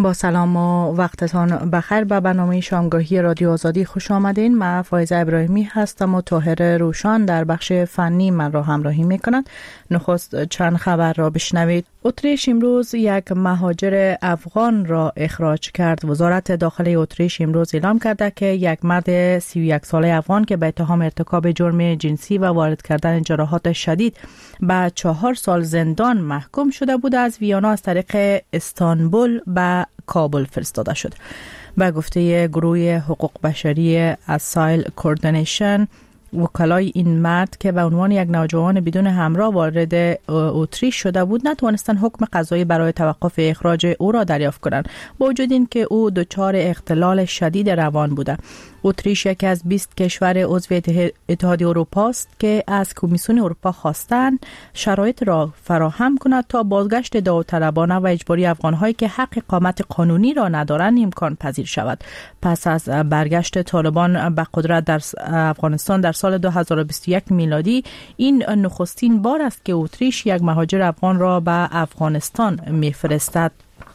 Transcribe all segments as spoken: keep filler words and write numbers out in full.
با سلام و وقتتان بخیر. به برنامه شامگاهی رادیو آزادی خوش آمدین. من فایزه ابراهیمی هستم و طاهر روشان در بخش فنی من را همراهی می کند. نخست چند خبر را بشنوید. اتریش امروز یک مهاجر افغان را اخراج کرد. وزارت داخلی اتریش امروز اعلام کرده که یک مرد سی و یک ساله افغان که به اتهام ارتکاب جرم جنسی و وارد کردن جراحات شدید به چهار سال زندان محکوم شده بود، از ویانا از طریق استانبول به کابل فرستاده شد. به گفته گروه حقوق بشری اسایل کوردینیشن، وکلای این مرد که به عنوان یک نوجوان بدون همراه وارد اتریش شده بود نتوانستند حکم قضایی برای توقف اخراج او را دریافت کنند، با وجود این که او دچار اختلال شدید روان بوده. اتریش یکی از بیست کشور عضو اتحادیه اروپا است که از کمیسیون اروپا خواستند شرایط را فراهم کند تا بازگشت داوطلبانه و اجباری افغان‌هایی که حق اقامت قانونی را ندارند امکان پذیر شود. پس از برگشت طالبان به قدرت در افغانستان در سال دو هزار و بیست و یک میلادی، این نخستین بار است که اتریش یک مهاجر افغان را به افغانستان می‌فرستد.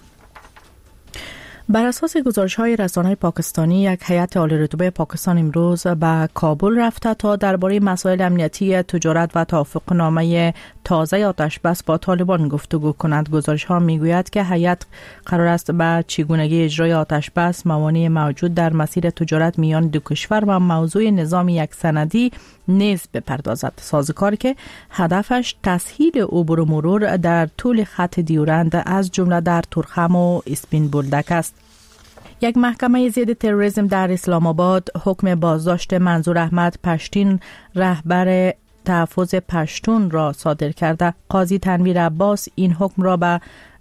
بر اساس گزارش‌های رسانه‌های پاکستانی، یک هیئت عالی‌رتبه پاکستان امروز به کابل رفته تا درباره مسائل امنیتی، تجارت و توافقنامه تازه آتش بس با طالبان گفتگو کند. گزارش‌ها می‌گوید که هیئت قرار است به چگونگی اجرای آتش بس، موانع موجود در مسیر تجارت میان دو کشور و موضوع نظام یک سندی نیز بپردازد، سازوکار که هدفش تسهیل عبور و مرور در طول خط دیورند از جمله در تورخم و اسپین بولدک است. یک محکمه ضد تروریسم در اسلام آباد حکم بازداشت منظور احمد پشتین، رهبر تحفظ پشتون را صادر کرده. قاضی تنویر عباس این حکم را به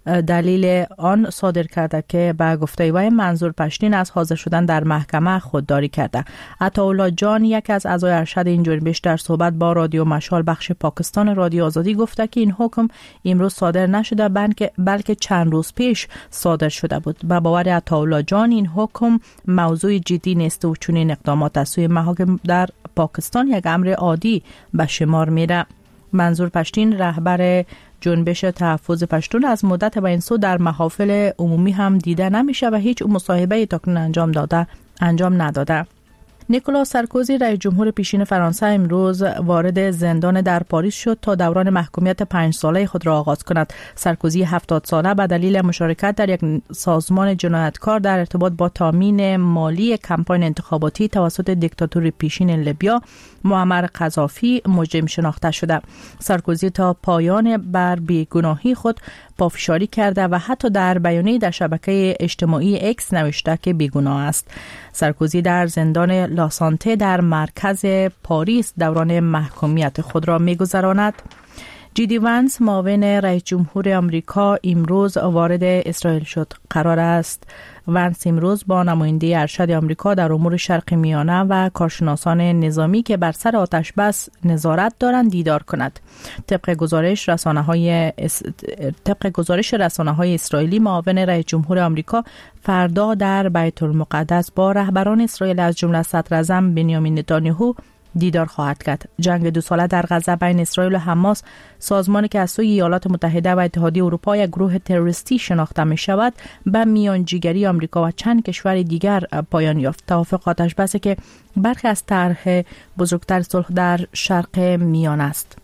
دلیل آن صادر کرده که به گفته وی منظور پشتین از حاضر شدن در محکمه خودداری کرده. عطاالله جان، یک از اعضای ارشد این جنبش، در صحبت با رادیو مشال بخش پاکستان رادیو آزادی گفته که این حکم امروز صادر نشده بلکه بلکه چند روز پیش صادر شده بود. به باور عطاالله جان این حکم موضوع جدی نیست و چنین اقدامات از سوی محاکم در پاکستان یک امر عادی به شمار میره. منظور پشتین، رهبر جنبش تحفظ پشتون، از مدت به این سو در محافل عمومی هم دیده نمیشه و هیچ مصاحبه‌ای تاکنون انجام داده انجام نداده. نیکولا سارکوزی، رئیس جمهور پیشین فرانسه، امروز وارد زندان در پاریس شد تا دوران محکومیت پنج ساله خود را آغاز کند. سارکوزی هفتاد ساله به دلیل مشارکت در یک سازمان جنایتکار در ارتباط با تامین مالی کمپاین انتخاباتی توسط دیکتاتور پیشین لیبیا معمر قذافی مجرم شناخته شده. سارکوزی تا پایان بر بیگناهی خود پافشاری کرده و حتی در بیانیه در شبکه اجتماعی اکس نوشته که بیگناه است. سارکوزی در زندان لاسانته در مرکز پاریس دوران محکومیت خود را می‌گذراند. جی دی وانس، معاون رئیس جمهور آمریکا، امروز وارد اسرائیل شد. قرار است وانس امروز با نماینده ارشد آمریکا در امور شرق میانه و کارشناسان نظامی که بر سر آتش بس نظارت دارند دیدار کند. طبق گزارش رسانه‌های اس... طبق گزارش رسانه‌های اسرائیلی، معاون رئیس جمهور آمریکا فردا در بیت المقدس با رهبران اسرائیل از جمله صدر اعظم بنیامین نتانیاهو دیدار خواهد کرد. جنگ دو ساله در غزه بین اسرائیل و حماس، سازمانی که از سوی ایالات متحده و اتحادیه اروپا یک گروه تروریستی شناخته می شود، به میانجیگری آمریکا و چند کشور دیگر پایان یافت. توافق آتش بسی که برخی از طرح بزرگتر صلح در شرق میانه است.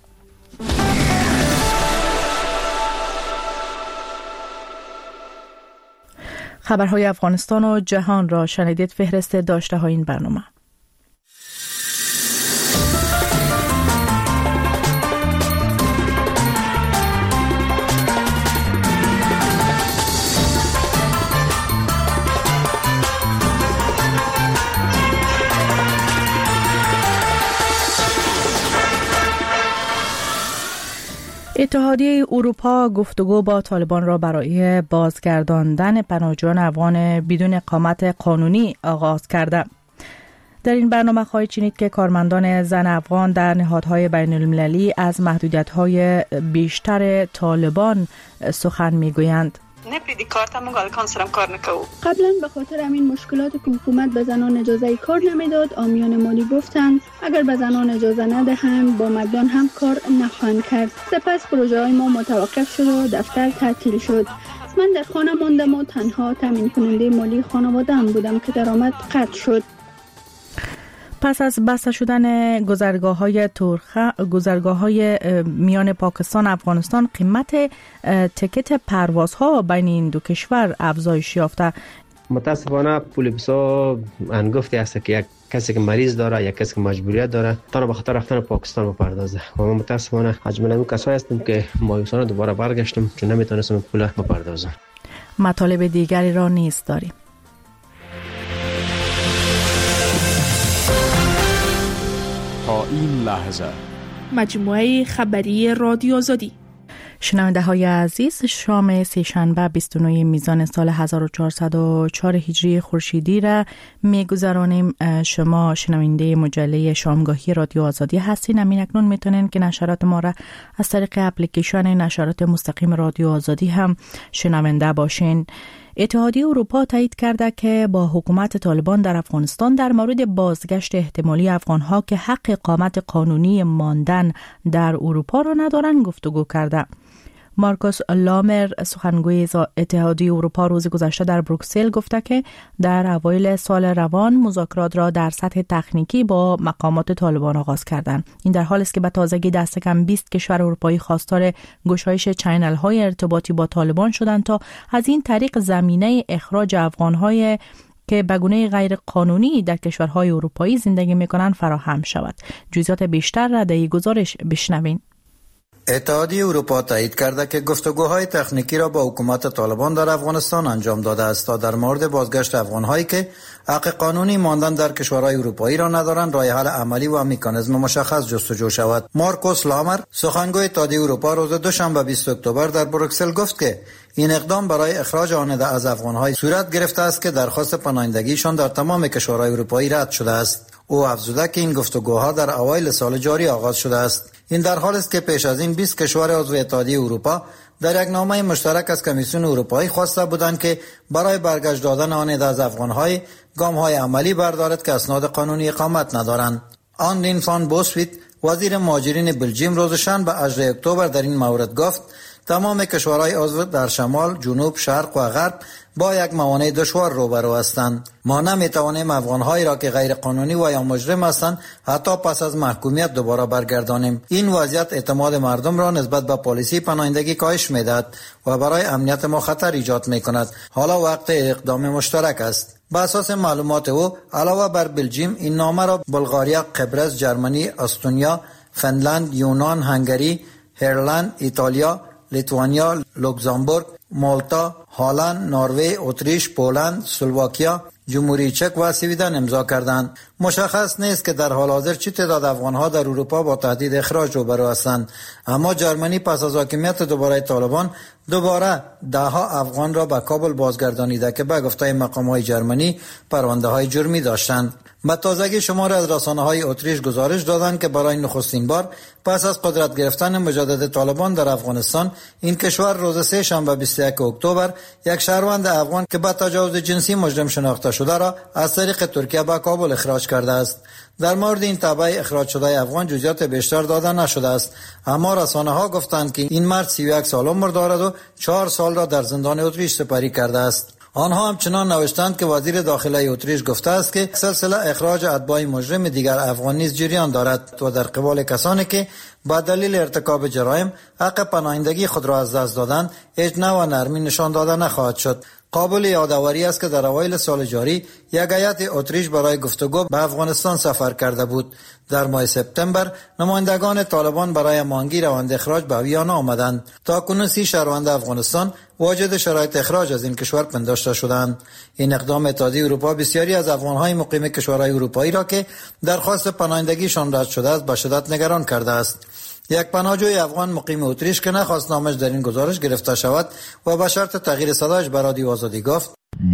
خبرهای افغانستان و جهان را شنیدید. فهرست داشته های این برنامه. اتحادیه اروپا گفتگو با طالبان را برای بازگرداندن پناهجویان افغان بدون اقامت قانونی آغاز کرده. در این برنامه خواهید شنید که کارمندان زن افغان در نهادهای بین المللی از محدودیت‌های بیشتر طالبان سخن می‌گویند. نپریدی کارت هم الکان سرم کار نکو. قبلا به خاطر همین مشکلات که حکومت به زنان اجازه کار نمیداد، آمیان مالی گفتند اگر به زنان اجازه ندهند با مردان هم کار نخواهند کرد. سپس پروژه های ما متوقف شد و دفتر تعطیل شد. من در خانه ماندم و تنها تامین کننده مالی خانواده‌ام بودم که درآمد قطع شد. پس از بسته شدن گذرگاه‌های ترخه گذرگاه‌های میان پاکستان و افغانستان، قیمت تکت پروازها بین این دو کشور افزایش یافته. متاسفانه پول بسا انگفتی است که یک کسی که مریض داره، یک کسی که مجبوریت داره، تنها به خاطر رفتن پاکستان بپردازه. و ما متاسفانه از جمله اون کسایی هستیم که مایوسانه دوباره برگشتیم چون نمیتونستیم پول بپردازیم. مطالب دیگری را نیز داریم. تا این لحظه مجموعه خبری رادیو آزادی. شنونده های عزیز، شام سه‌شنبه بیست و نه میزان سال هزار و چهارصد و چهار هجری خورشیدی را میگذرانیم. شما شنونده مجله شامگاهی رادیو آزادی هستین. همین اکنون میتونین که نشرات ما را از طریق اپلیکیشن نشرات مستقیم رادیو آزادی هم شنونده باشین. اتحادیه اروپا تایید کرده که با حکومت طالبان در افغانستان در مورد بازگشت احتمالی افغانها که حق اقامت قانونی ماندن در اروپا را ندارند گفتگو کرده. مارکوس لامر، سخنگوی اتحادیه اروپا، روز گذشته در بروکسل گفته که در اوایل سال روان مذاکرات را در سطح تکنیکی با مقامات طالبان آغاز کردند. این در حالی است که به تازگی دست کم بیست کشور اروپایی خواستار گشایش چینل‌های ارتباطی با طالبان شدند تا از این طریق زمینه اخراج افغان‌های که به گونه غیر قانونی در کشورهای اروپایی زندگی می‌کنند فراهم شود. جزئیات بیشتر را در این گزارش بشنوین. اتحادیه اروپا تایید کرده که گفتگوهای تکنیکی را با حکومت طالبان در افغانستان انجام داده است تا در مورد بازگشت افغان‌هایی که حق قانونی ماندن در کشورهای اروپایی را ندارند راه حل عملی و مکانیزم مشخص جستجو شود. مارکوس لامر، سخنگوی اتحادیه اروپا، روز دوشنبه بیست اکتبر در بروکسل گفت که این اقدام برای اخراج آنها از افغان‌های صورت گرفته است که درخواست پناهندگیشان در تمام کشورهای اروپایی رد شده است. او افزوده که این گفتگوها در اوایل سال جاری آغاز شده است. این در حالی است که پیش از این بیست کشور عضو اتحادیه اروپا در یک نامه مشترک از کمیسیون اروپایی خواسته بودند که برای برگشت دادن آنها از افغان‌های گام‌های عملی بردارد که اسناد قانونی اقامت ندارند. آندین فان بوسویت، وزیر مهاجرین بلژیم، روز شنبه هجدهم اکتبر در این مورد گفت تمام کشورهای عضو در شمال، جنوب، شرق و غرب با یک موانع دشوار روبرو هستند. ما نمیتوانیم افغان‌هایی را که غیر قانونی و یا مجرم هستند حتی پس از محکومیت دوباره برگردانیم. این وضعیت اعتماد مردم را نسبت به پالیسی پناهندگی کاهش میدهد و برای امنیت ما خطر ایجاد میکند. حالا وقت اقدام مشترک است. به اساس معلومات او، علاوه بر بلژیم، این نامه را بلغاریا، قبرس، جرمنی، استونیا، فنلند، یونان، هنگری، هرلند، ایتالیا، لیتوانیا، لوکزامبورگ، مالتا، هلند، نروژ، اتریش، پولند، اسلواکیا، جمهوری چک و سویدن امضا کردند. مشخص نیست که در حال حاضر چه تعداد افغان‌ها در اروپا با تهدید اخراج روبرو هستند، اما جرمنی پس از حاکمیت دوباره طالبان دوباره ده‌ها افغان را به کابل بازگردانیده که به گفته مقام‌های جرمنی پرونده‌های جرمی داشتند. به تازگی شماری از رسانه‌های اتریش گزارش دادند که برای نخستین بار پس از قدرت گرفتن مجدد طالبان در افغانستان، این کشور روز سه شنبه بیست و یک اکتبر یک شهروند افغان که به تجاوز جنسی مجرم شناخته شده را از طریق ترکیه به کابل اخراج کرده است. در مورد این تبع اخراج شده افغان جزئیات بیشتر داده نشده است، اما رسانه‌ها گفتند که این مرد سی و یک سال عمر دارد و چهار سال را در زندان اتریش سپری کرده است. آنها همچنان نوشتند که وزیر داخله اتریش گفته است که سلسله اخراج اتباع مجرم دیگر افغان نیز جریان دارد و در قبال کسانی که با دلیل ارتکاب جرایم حق پناهندگی خود را از دست دادند اجنا و نرمی نشان داده نخواهد شد. قابل یادآوری است که در اوایل سال جاری یک هیئت اتریش برای گفتگو به افغانستان سفر کرده بود. در ماه سپتامبر نمایندگان طالبان برای مانگی روند اخراج به ویانا آمدند. تاکنون سی شهروند افغانستان واجد شرایط اخراج از این کشور پنداشته شدند. این اقدام اتحادیه اروپا بسیاری از افغان‌های مقیم کشورهای اروپایی را که درخواست پناهندگیشان رد شده است به شدت نگران کرده است. یک پناهجوی افغان مقیم اتریش که نخواست نامش در این گزارش گرفته شود و به شرط تغییر صدایش به رادیو آزادی گفت: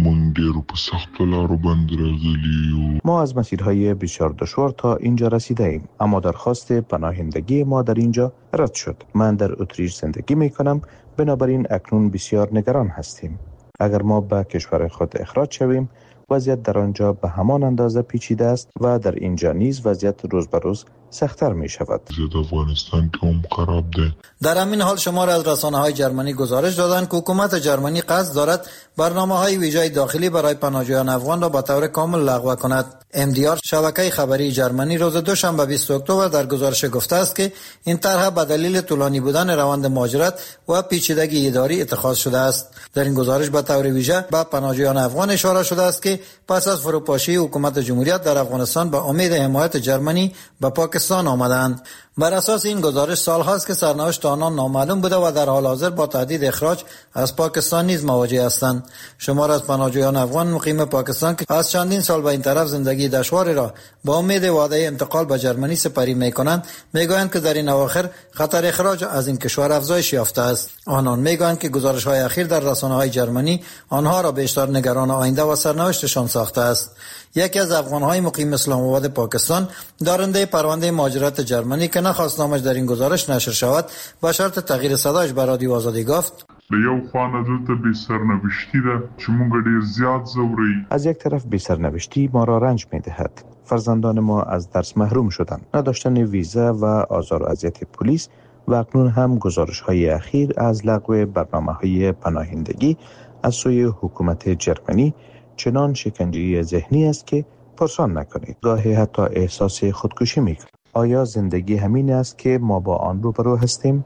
ما از مسیرهای بسیار دشوار تا اینجا رسیده ایم، اما درخواست پناهندگی ما در اینجا رد شد. من در اتریش زندگی می کنم، بنابراین اکنون بسیار نگران هستیم. اگر ما به کشور خود اخراج شویم، وضعیت در آنجا به همان اندازه پیچیده است و در اینجا نیز وضعیت روز به روز سخت‌تر می شود. افغانستان که هم خراب ده. در همین حال شمار از رسانه‌های جرمنی گزارش دادند که حکومت جرمنی قصد دارد برنامه‌های ویژه داخلی برای پناهجویان افغان را به طور کامل لغو کند. ام دی آر شبکه خبری جرمنی روز دوشنبه بیست اکتبر در گزارش گفته است که این طرح به دلیل طولانی بودن روند مهاجرت و پیچیدگی اداری اتخاذ شده است. در این گزارش به طور ویژه به پناهجویان افغان اشاره شده است که پس از فروپاشی حکومت جمهوریت در افغانستان به امید حمایت جرمنی به پاکستان آمدند. بر اساس این گزارش سال‌هاست که سرنوشت آنان نامعلوم بوده و در حال حاضر با تهدید اخراج از پاکستان نیز مواجه هستند. شمار از پناهجویان افغان مقیم پاکستان که از چندین سال به این طرف زندگی دشواری را با امید وعده انتقال به جرمنی سپری می‌کنند، می‌گویند که در این اواخر خطر اخراج از این کشور افزایش یافته است. آنان می‌گویند که گزارش‌های اخیر در رسانه‌های جرمنی آنها را بیشتر نگران آینده و سرنوشتشان ساخته است. یکی از افغان‌های مقیم اسلام آباد پاکستان دارنده پرونده مهاجرت جرمنی که نخواست نامش در این گزارش نشر شود با شرط تغییر صدایش به رادیو آزادی گفت: به یو خوانه دلته بی سرنوشتی ده چې مونږ ډیر زیات زوري. از یک طرف بی سرنوشتی ما را رنج می‌دهد. فرزندان ما از درس محروم شدند. نداشتن ویزا و آزار و اذیت پلیس و اکنون هم گزارش‌های اخیر از لغو برنامه‌های پناهندگی از سوی حکومت جرمنی چنان شکنجه ذهنی است که پرسان نکنید. گاهی حتی احساس خودکشی می‌کنید. آیا زندگی همین است که ما با آن روبرو هستیم؟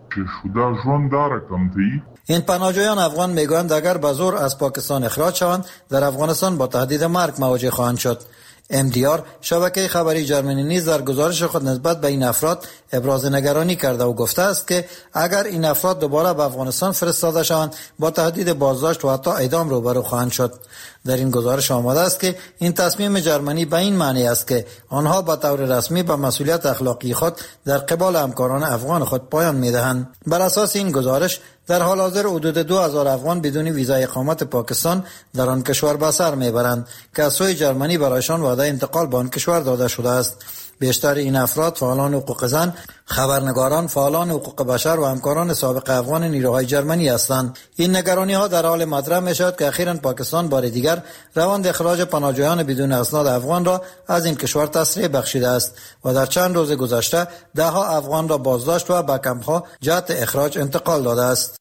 این پناهجویان افغان میگویند اگر به زور از پاکستان اخراج شوند در افغانستان با تهدید مرگ مواجه خواهند شد. ام دی آر شبکه خبری جرمنی نیز در گزارش خود نسبت به این افراد ابراز نگرانی کرده و گفته است که اگر این افراد دوباره به افغانستان فرستاده شوند با تهدید بازداشت و حتی اعدام روبرو خواهند شد. در این گزارش آمده است که این تصمیم جرمنی به این معنی است که آنها به طور رسمی به مسئولیت اخلاقی خود در قبال همکاران افغان خود پایان می‌دهند. بر اساس این گزارش در حال حاضر حدود دو هزار افغان بدون ویزا اقامت پاکستان در آن کشور به سر میبرند که از سوی جرمنی برایشان وعده انتقال به آن کشور داده شده است. بیشتر این افراد فعالان حقوق زن، خبرنگاران، فعالان حقوق بشر و همکاران سابق افغان نیروهای جرمنی هستند. این نگرانی ها در حال مطرح می شود که اخیراً پاکستان بار دیگر روند اخراج پناهجویان بدون اسناد افغان را از این کشور تسریع بخشیده است و در چند روز گذشته ده ها افغان را بازداشت و به کمپ ها جهت اخراج انتقال داده است.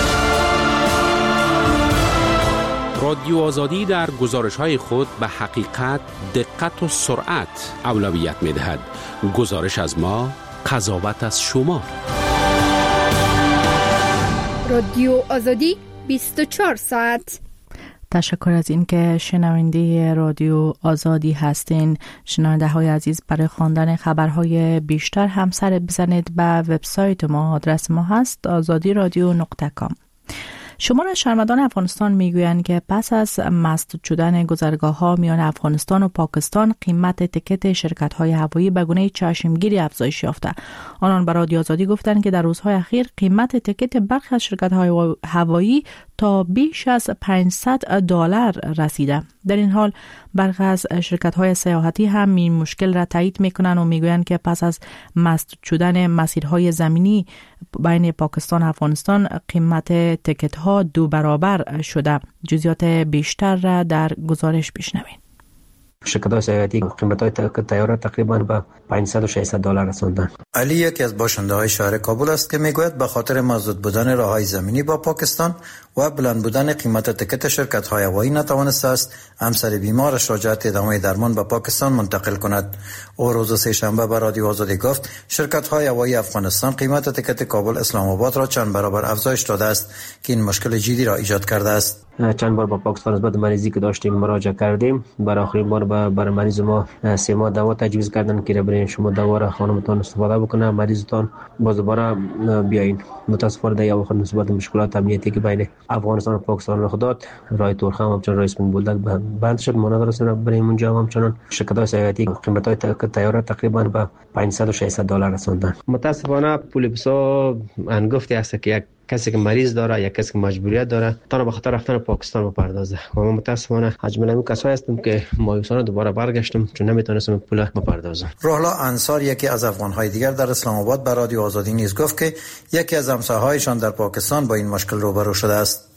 رادیو آزادی در گزارش‌های خود به حقیقت، دقت و سرعت اولویت می‌دهد. گزارش از ما، قضاوت از شما. رادیو آزادی بیست و چهار ساعت. تشکر از این که شنونده رادیو آزادی هستین. شنونده های عزیز، برای خواندن خبرهای بیشتر هم سر بزنید به وبسایت ما. آدرس ما هست آزادی رادیو نقطه کام. شمار شهروندان افغانستان میگویند که پس از مسدود شدن گذرگاه‌ها میان افغانستان و پاکستان قیمت تکت شرکت‌های هوایی به گونه چشمگیری افزایش یافته. آنان به رادیو آزادی گفتند که در روزهای اخیر قیمت تکت برخی از شرکت‌های هوایی تا بیش از پانصد دلار رسیده. در این حال برخی از شرکت‌های سیاحتی هم این مشکل را تایید می‌کنند و میگویند که پس از مسدود شدن مسیرهای زمینی بین پاکستان و افغانستان قیمت تکت‌ها دو برابر شده. جزئیات بیشتر را در گزارش بشنوید. شرکت‌های سیاحتی قیمت‌های طیاره تقریباً به پانصد و ششصد دلار رساندن. علی یکی از باشنده‌های شهر کابل است که میگوید به خاطر مسدود بودن راه‌های زمینی با پاکستان و بلند بودن قیمت تکت شرکت‌های هوایی نتوانسته است همسر بیمارش را جهت ادامه درمان به پاکستان منتقل کند. او روز سه‌شنبه به رادیو آزادی گفت شرکت‌های هوایی افغانستان قیمت تکت کابل اسلام آباد را چند برابر افزایش داده است که این مشکل جدی را ایجاد کرده است. چند بار با پاکستان نسبت مریضی که داشتیم مراجعه کردیم. برای آخرین بار برای مریض ما سه ماه دوا تجویز کردن که برای شما دوا را خانمتان استفاده بکنه، مریضتان باز دوباره بیاین. متاسفانه در واقع نسبت مشکلات امنیتی که بین افغانستان و پاکستان رخ داد، راه تورخم همچنان رئیس بولدک بند شد. ما ندارستیم برای اونجا همچنان شرکت‌های سیاحتی قیمت‌های طیاره تقریباً به پانصد و ششصد دلار رساندن. متاسفانه پول بسا انگفتی است که یک کسی که مریض داره یا کسی که مجبوریت داره تا به خاطر رفتن پاکستان بپردازه. و ما متاسفانه حجم نمی کسایی هستیم که مایوسانه دوباره برگشتیم چون نمیتونستیم پول بپردازم. روحلا انصار یکی از افغان‌های دیگر در اسلام آباد به رادیو آزادی نیز گفت که یکی از همسایه‌هایشان در پاکستان با این مشکل روبرو شده است.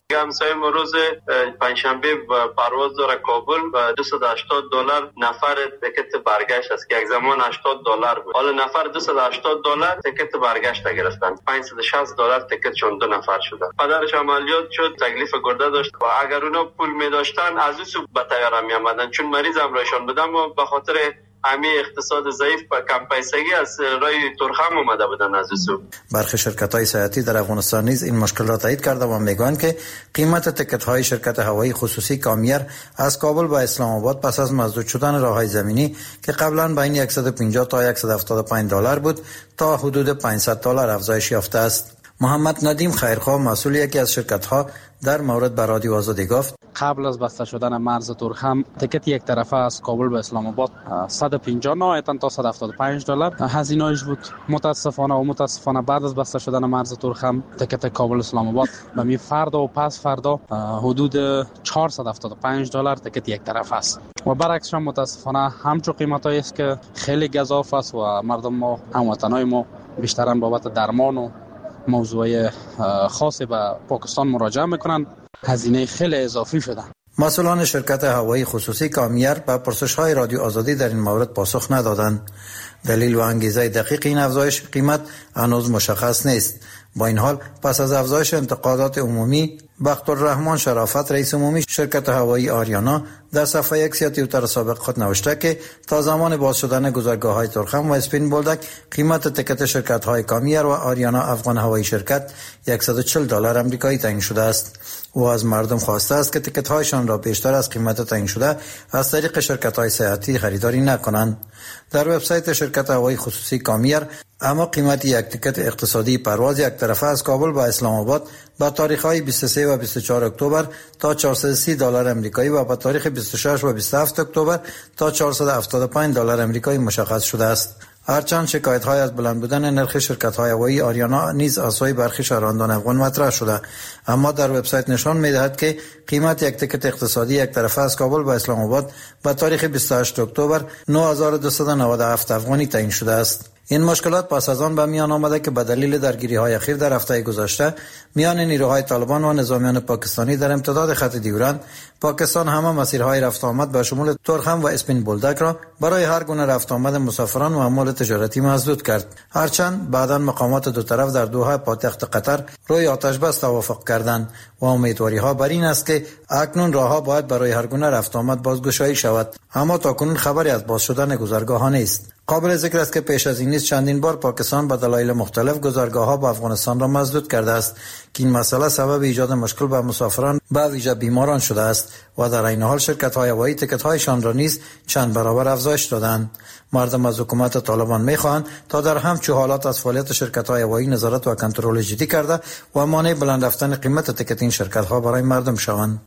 همسایه ما روز پنجشنبه پرواز داره کابل و دویست و هشتاد دلار نفر تکت برگشت است که یک زمان هشتاد دلار بود. حالا نفر دویست و هشتاد دلار تکت برگشت گرفتن. پانصد و شصت دلار تکتشون دو نفر شده. پدرش عملیات شد، تکلیف گرده داشت و اگر اونا پول می داشتن از اون به طیاره می آمدن، چون مریض همراهشان بودن و به خاطر همین اقتصاد ضعیف و کم پیسگی از رای ترخم اومده بودن از سو. برخی شرکت‌های سیاحتی در افغانستان نیز این مشکل را تایید کرده و میگویند که قیمت تکت‌های شرکت هوایی خصوصی کامیر از کابل به اسلام آباد پس از مسدود شدن راه‌های زمینی که قبلا بین صد و پنجاه تا صد و هفتاد و پنج دلار بود تا حدود پانصد دلار افزایش یافته است. محمد ندیم خیرخواه مسئول یکی از شرکت‌ها در مورد به رادیو آزادی گفت قبل از بسته شدن مرز ترخم تکت یک طرفه از کابل به اسلام آباد صد و پنجاه نهایتاً تا صد و هفتاد و پنج دلار هزینه‌اش بود. متاسفانه و متاسفانه بعد از بسته شدن مرز ترخم تکت کابل اسلام آباد به می فردا و پس فردا حدود چهارصد و هفتاد و پنج دلار تکت یک طرفه است و برعکسش متاسفانه همچون قیمتایی است که خیلی گزاف است و مردم ما هموطنای ما بیشتراً بابت درمان و موضوع خاصی به پاکستان مراجعه میکنن، هزینه خیلی اضافی شده. مسئولان شرکت هوایی خصوصی کامیر به پرسش‌های رادیو آزادی در این مورد پاسخ ندادند. دلیل و انگیزه دقیق این افزایش قیمت هنوز مشخص نیست. با این حال پس از افزایش انتقادات عمومی، بختالرحمن شرافت رئیس عمومی شرکت هوایی آریانا در صفحه اکس یا توییتر سابق خود نوشته که تا زمان باز شدن گذرگاه‌های ترخم و اسپین بولدک قیمت تکت شرکت‌های کامیر و آریانا افغان هوایی شرکت صد و چهل دلار آمریکایی تعیین شده است. او از مردم خواسته است که تکت‌هایشان را بیشتر از قیمت تعیین شده از طریق شرکت‌های سیاحتی خریداری نکنند. در وبسایت شرکت هوایی خصوصی کامیر اما قیمت یک تکت اقتصادی پرواز یک طرفه از کابل به اسلام آباد با تاریخ‌های بیست و سه و بیست و چهار اکتبر تا چهارصد و سی دلار آمریکایی و با تاریخ بیست و شش و بیست و هفت اکتبر تا چهارصد و هفتاد و پنج دلار آمریکایی مشخص شده است. هرچند شکایت‌های از بلند بودن نرخ شرکت‌های هوایی آریانا نیز از سوی برخی شهروندان افغان مطرح شده، اما در وبسایت نشان می‌دهد که قیمت یک تکت اقتصادی یک طرفه از کابل به اسلام آباد با تاریخ بیست و هشت اکتبر نه هزار و دویست و نود و هفت افغانی تعیین شده است. این مشکلات پس از آن به میان آمده که به دلیل درگیری‌های اخیر در هفته گذشته میان نیروهای طالبان و نظامیان پاکستانی در امتداد خط دیورند، پاکستان همه مسیرهای رفت آمد به شمول ترخم و اسپین بولدک را برای هر گونه رفت آمد مسافران و اموال تجارتی مسدود کرد. هرچند بعداً مقامات دو طرف در دوحه پایتخت قطر روی آتش بس توافق کردند و امیدواری‌ها بر این است که اکنون راه‌ها باید برای هر گونه رفت آمد بازگشایی شود، اما تاکنون خبری از باز شدن گذرگاه‌ها نیست. قابل ذکر است که پیش از این نیز چندین بار پاکستان به دلایل مختلف گذرگاه‌ها با افغانستان را مسدود کرده است که این مسئله سبب ایجاد مشکل به مسافران به ویژه بیماران شده است و در این حال شرکت‌های هوایی تکت‌هایشان را نیز چند برابر افزایش دادند. مردم از حکومت طالبان می‌خواهند تا در همچون حالات از فعالیت شرکت‌های هوایی نظارت و کنترل جدی کرده و مانع بلند رفتن قیمت تکت این شرکت‌ها برای مردم شوند.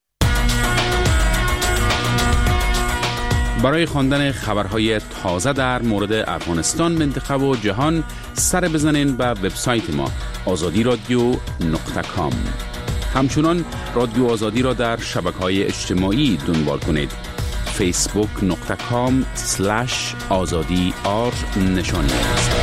برای خواندن خبرهای تازه در مورد افغانستان، منطقه و جهان سر بزنین به وبسایت ما آزادی رادیو نقطه کام. همچنان رادیو آزادی را در شبکه‌های اجتماعی دنبال کنید. فیسبوک نقطه کام سلش آزادی آر نشانی است.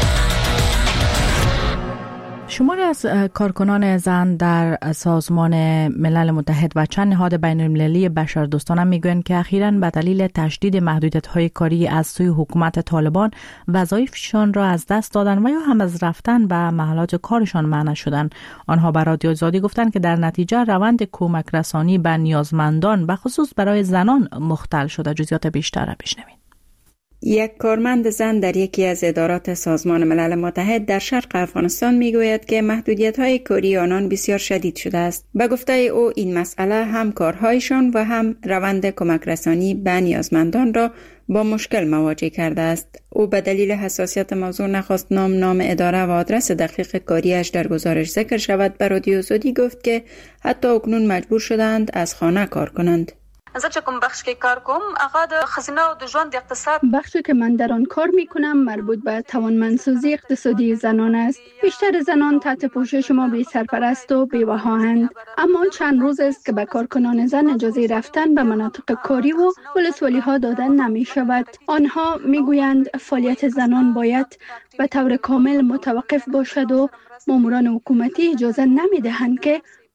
شماری از کارکنان زن در سازمان ملل متحد و چند نهاد بین المللی بشردوستانه میگویند که اخیراً به دلیل تشدید محدودیت‌های کاری از سوی حکومت طالبان وظایفشان را از دست دادن و یا هم از رفتن به محلات کارشان منع شدند. آنها به رادیو آزادی گفتند که در نتیجه روند کمک رسانی به نیازمندان به خصوص برای زنان مختل شده. جزئیات بیشتر را بشنوید. یک کارمند زن در یکی از ادارات سازمان ملل متحد در شرق افغانستان میگوید که محدودیت‌های کاری آنان بسیار شدید شده است. به گفته او این مسئله هم کارهایشان و هم روند کمک رسانی به نیازمندان را با مشکل مواجه کرده است. او به دلیل حساسیت موضوع نخواست نام نام اداره و آدرس دقیق کاریش در گزارش ذکر شود. به رادیو آزادی گفت که حتی اکنون مجبور شدند از خانه کار کنند. زه چې کوم بخش کې کار کوم هغه د خزینه او د ژوند اقتصاد بخشی که من در آن کار می کنم مربوط به توانمندسازی اقتصادی زنان است. بیشتر زنان تحت پوشش ما بی سرپرست و بی‌وهاهند، اما چند روز است که به کارکنان زن اجازه رفتن به مناطق کاری و ولسوالی ها دادن نمی شود. آنها می گویند فعالیت زنان باید به طور کامل متوقف باشد و ماموران حکومتی اجازه نمی دهند که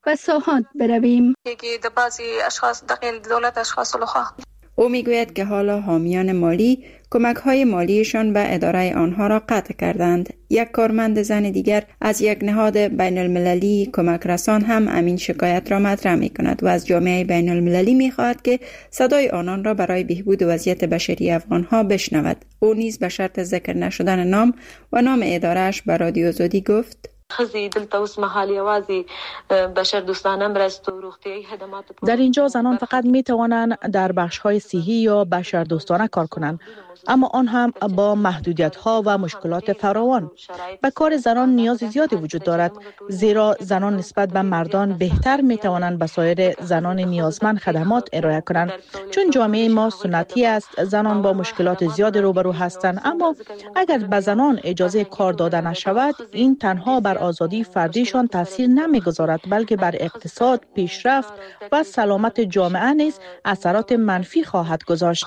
و ساحات برویم. یکی د بعضی اشخاص داخل دولت اشخاص لخوا او میگوید که حالا حامیان مالی کمک‌های مالیشان به اداره آنها را قطع کردند. یک کارمند زن دیگر از یک نهاد بین المللی کمک رسان هم امین شکایت را مطرح می کند و از جامعه بین المللی می خواهد که صدای آنان را برای بهبود وضعیت بشری افغانها بشنود. او نیز به شرط ذکر نشدن نام و نام اداره‌اش به رادیو آزادی گفت: خزی دلته اوس مهال یوازې بشر دوستانه مرستو روغتیایی خدمات در اینجا زنان فقط می توانند در بخش‌های صحی یا بشر دوستانه کار کنند، اما آن هم با محدودیت‌ها و مشکلات فراوان. به کار زنان نیاز زیادی وجود دارد، زیرا زنان نسبت به مردان بهتر می توانند به سایر زنان نیازمند خدمات ارائه کنند. چون جامعه ما سنتی است، زنان با مشکلات زیادی روبرو هستند، اما اگر به زنان اجازه کار داده نشود، این تنها بر آزادی فردیشان تاثیر نمیگذارد، بلکه بر اقتصاد، پیشرفت و سلامت جامعه نیز اثرات منفی خواهد گذاشت.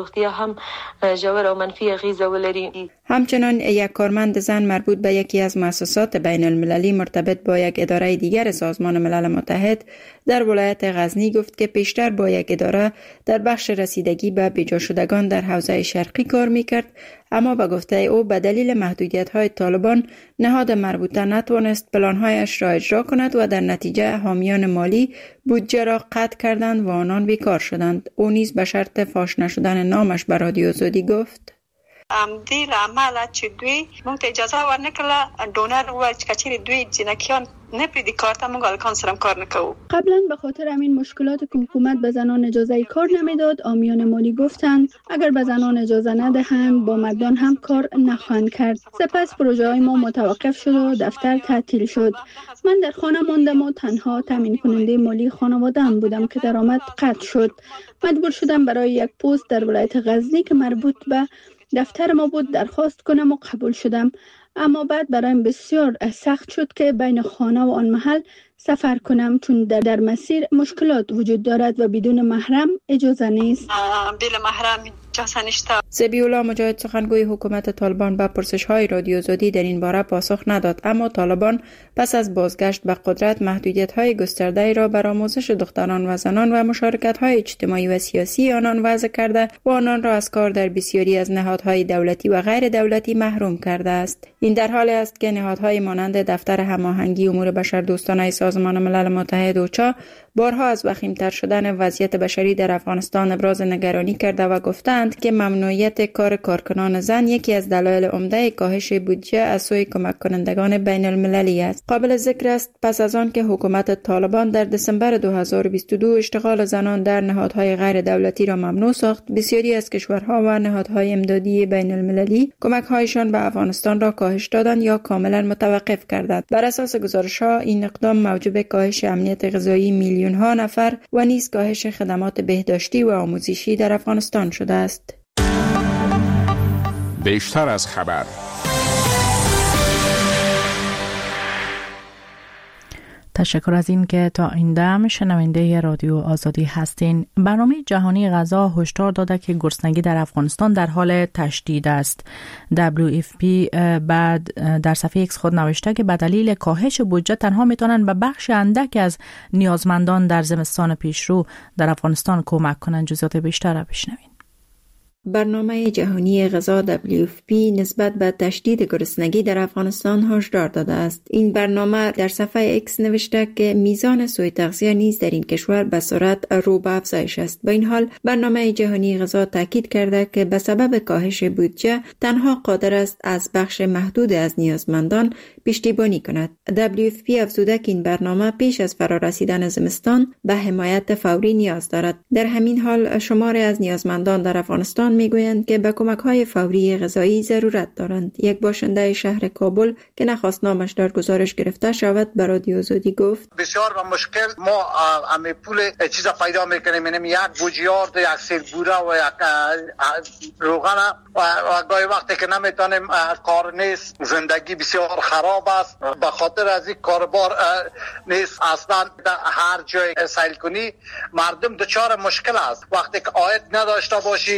همچنان یک کارمند زن مربوط به یکی از مؤسسات بین المللی مرتبط با یک اداره دیگر سازمان ملل متحد در ولایت غزنی گفت که پیشتر با یک اداره در بخش رسیدگی به بیجا شدگان در حوزه شرقی کار میکرد، اما به گفته او به دلیل محدودیت‌های طالبان نهاد مربوطه نتوانست پلان‌هایش را اجرا کند و در نتیجه حامیان مالی بودجه را قطع کردند و آنان بیکار شدند. او نیز به شرط فاش نشدن نامش به رادیو آزادی گفت: ام دی لامل چې دوی مونږ ته اجازه ورنکړه ډونر و چې کچېری دوی جنکیان نه پریدي کارته مونږ الکان سره کار نکوو. قبلا به خاطر همین مشکلات که حکومت به زنان اجازه کار نمیداد، عامیان مالی گفتند اگر به زنان اجازه ندهند با مردان هم کار نخواهند کرد. سپس پروژه های ما متوقف شد و دفتر تعطیل شد. من در خانه ماندم و تنها تامین کننده مالی خانواده‌ام بودم که درآمد قطع شد. مجبور شدم برای یک پست در ولایت غزنی که مربوط به دفتر ما بود درخواست کنم و قبول شدم، اما بعد برایم بسیار سخت شد که بین خانه و آن محل سفر کنم، چون در, در مسیر مشکلات وجود دارد و بدون محرم اجازه نیست. بلا محرم اجازه نیست. ذبیح‌الله مجاهد سخنگوی حکومت طالبان به پرسش‌های رادیو آزادی در این باره پاسخ نداد، اما طالبان پس از بازگشت به قدرت محدودیت‌های گسترده‌ای را بر آموزش دختران و زنان و مشارکت‌های اجتماعی و سیاسی آنان وضع کرده و آنان را از کار در بسیاری از نهادهای دولتی و غیر دولتی محروم کرده است. این در حالی است که نهادهای مانند دفتر هماهنگی امور بشردوستانه سازمان ملل متحد اوچا بارها از وخیم‌تر شدن وضعیت بشری در افغانستان ابراز نگرانی کرده و گفتند که ممنوعیت کار کارکنان زن یکی از دلایل عمده کاهش بودجه از سوی کمک کنندگان بین المللی است. قابل ذکر است پس از آن که حکومت طالبان در دسامبر دو هزار و بیست و دو اشتغال زنان در نهادهای غیر دولتی را ممنوع ساخت، بسیاری از کشورها و نهادهای امدادی بین المللی کمک‌هایشان به افغانستان را کاهش دادند یا کاملا متوقف کردند. بر اساس گزارش‌ها این اقدام موجب کاهش امنیت غذایی میلیون ها نفر و نیز کاهش خدمات بهداشتی و آموزشی در افغانستان شده است. بیشتر از خبر. تشکر از این که تا این دم شنونده رادیو آزادی هستین. برنامه جهانی غذا هشدار داده که گرسنگی در افغانستان در حال تشدید است. دبلیو اف پی بعد در صفحه ایکس خود نوشته که به دلیل کاهش بودجه تنها میتونن به بخش اندک از نیازمندان در زمستان پیشرو در افغانستان کمک کنند. جزئیات بیشتر را بشنوین. برنامه جهانی غذا دبلیو اف پی نسبت به تشدید گرسنگی در افغانستان هشدار داده است. این برنامه در صفحه ایکس نوشته که میزان سوء تغذیه نیز در این کشور به سرعت رو به افزایش است. با این حال برنامه جهانی غذا تاکید کرده که به سبب کاهش بودجه تنها قادر است از بخش محدود از نیازمندان پشتیبانی کند. دبلیو اف پی افزوده که این برنامه پیش از فرارسیدن زمستان به حمایت فوری نیاز دارد. در همین حال شماری از نیازمندان در افغانستان میگویند که به کمک‌های فوری غذایی ضرورت دارند. یک باشنده شهر کابل که نخواست نامش در گزارش گرفته شود به رادیو آزادی گفت: بسیار و مشکل، ما همه پول چیزا پیدا میکنیم، اینم یک بوجیار، یک سیر بوره و یک روغن و گاهی وقتی که نمیتونیم کار نیست، زندگی بسیار خراب است. به خاطر از این کاربار نیست، اصلا هر جای سیل کنی مردم دچار مشکل است وقتی که عاید نداشته باشی. همچنین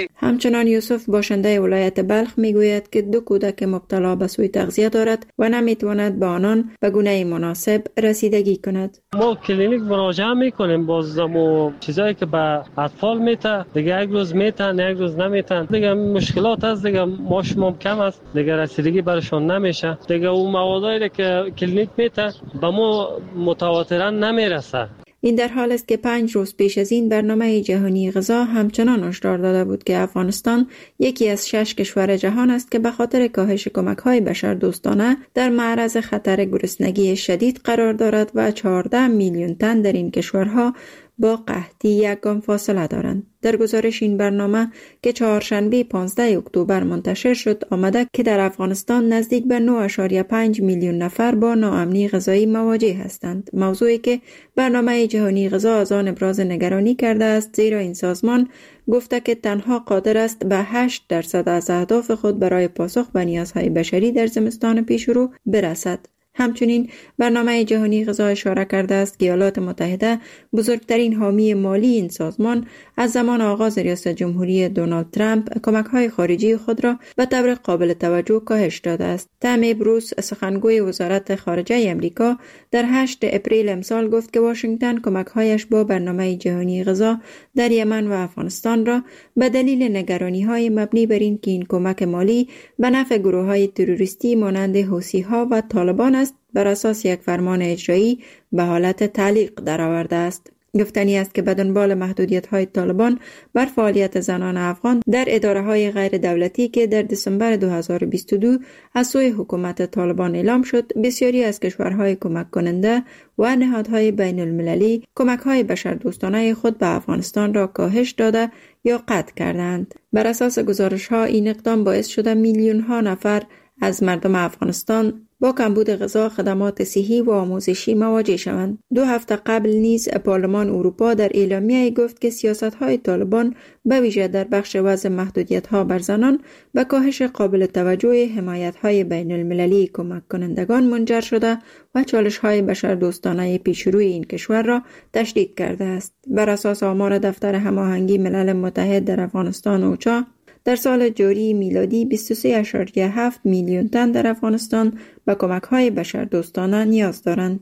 همچنان یوسف باشنده ولایت بلخ میگوید که دو کودک مبتلا به سوء تغذیه دارد و نمیتواند به آنان به گونه مناسب رسیدگی کند. ما کلینیک مراجعه میکنیم، باز و چیزایی که به اطفال میته دیگه یک روز میتن یک روز نمیتن، دیگه مشکلات هست، دیگه ماشمام کم است، دیگه رسیدگی برشان نمیشه، دیگه اون موادایی که کلینیک میته به ما متواترا نمیرسه. این در حال است که پنج روز پیش از این برنامه جهانی غذا همچنان هشدار داده بود که افغانستان یکی از شش کشور جهان است که به خاطر کاهش کمک‌های بشردوستانه در معرض خطر گرسنگی شدید قرار دارد و چهارده میلیون تن در این کشورها با قحطی یکگام فاصله دارند. در گزارش این برنامه که چهارشنبه پانزده اکتبر منتشر شد آمده که در افغانستان نزدیک به نه ممیز پنج میلیون نفر با ناامنی غذایی مواجه هستند. موضوعی که برنامه جهانی غذا از آن ابراز نگرانی کرده است، زیرا این سازمان گفته که تنها قادر است به هشت درصد از اهداف خود برای پاسخ به نیازهای بشری در زمستان پیشرو برسد. همچنین برنامه جهانی غذا اشاره کرده است که ایالات متحده بزرگترین حامی مالی این سازمان از زمان آغاز ریاست جمهوری دونالد ترامپ کمک‌های خارجی خود را به طور قابل توجه کاهش داده است. تام بروس سخنگوی وزارت خارجه آمریکا در هشتم اپریل امسال گفت که واشنگتن کمک‌هایش با برنامه جهانی غذا در یمن و افغانستان را به دلیل نگرانی‌های مبنی بر این که این کمک مالی به نفع گروه‌های تروریستی مانند حوثی‌ها و طالبان است بر اساس یک فرمان اجرایی به حالت تعلیق درآورده است. گفتنی است که به دنبال محدودیت‌های طالبان بر فعالیت زنان افغان در اداره‌های غیر دولتی که در دسامبر دو هزار و بیست و دو از سوی حکومت طالبان اعلام شد، بسیاری از کشورهای کمک کننده و نهادهای بین المللی کمک‌های بشردوستانه خود به افغانستان را کاهش داده یا قطع کردند. بر اساس گزارش‌ها این اقدام باعث شده میلیون‌ها نفر از مردم افغانستان با کمبود غذا، خدمات صحی و آموزشی مواجه شوند. دو هفته قبل نیز پارلمان اروپا در اعلامیه گفت که سیاست‌های طالبان به ویژه در بخش وضع محدودیت‌ها بر زنان به کاهش قابل توجه حمایت‌های بین المللی کمک کنندگان منجر شده و چالش‌های بشردوستانه پیشروی این کشور را تشدید کرده است. بر اساس آمار دفتر هماهنگی ملل متحد در افغانستان اوچا، در سال جاری میلادی بیست و سه ممیز هفت میلیون تن در افغانستان به کمک‌های بشردوستانه نیاز دارند.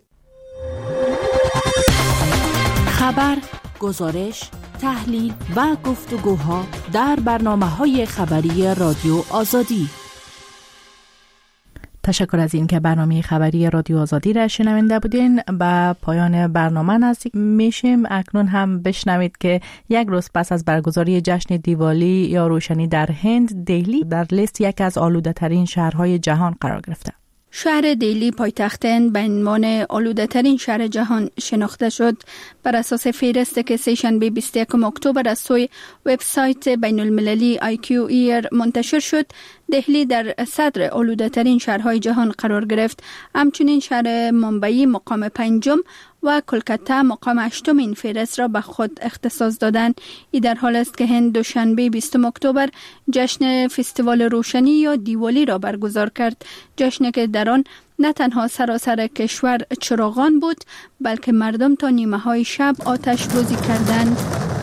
خبر، گزارش، تحلیل و گفتگوها در برنامه‌های خبری رادیو آزادی. تشکر از این که برنامه خبری رادیو آزادی را شنونده بودین. به پایان برنامه نزدیک میشیم. اکنون هم بشنوید که یک روز پس از برگزاری جشن دیوالی یا روشنی در هند، دهلی در لیست یک از آلوده ترین شهرهای جهان قرار گرفته. شهر دهلی پایتخت هند به عنوان آلوده ترین شهر جهان شناخته شد. بر اساس فهرستی که سه‌شنبه بیست و یکم اکتبر از سوی وبسایت بین المللی آی کیو ایر منتشر شد، دهلی در صدر آلوده ترین شهرهای جهان قرار گرفت. همچنین شهر ممبئی مقام پنجم و کلکته مقام هشتم این فهرست را به خود اختصاص دادند. این در حال است که هند دوشنبه بیستم اکتبر جشن فستیوال روشنی یا دیوالی را برگزار کرد. جشنی که در آن نه تنها سراسر کشور چراغان بود، بلکه مردم تا نیمه های شب آتش بازی کردند.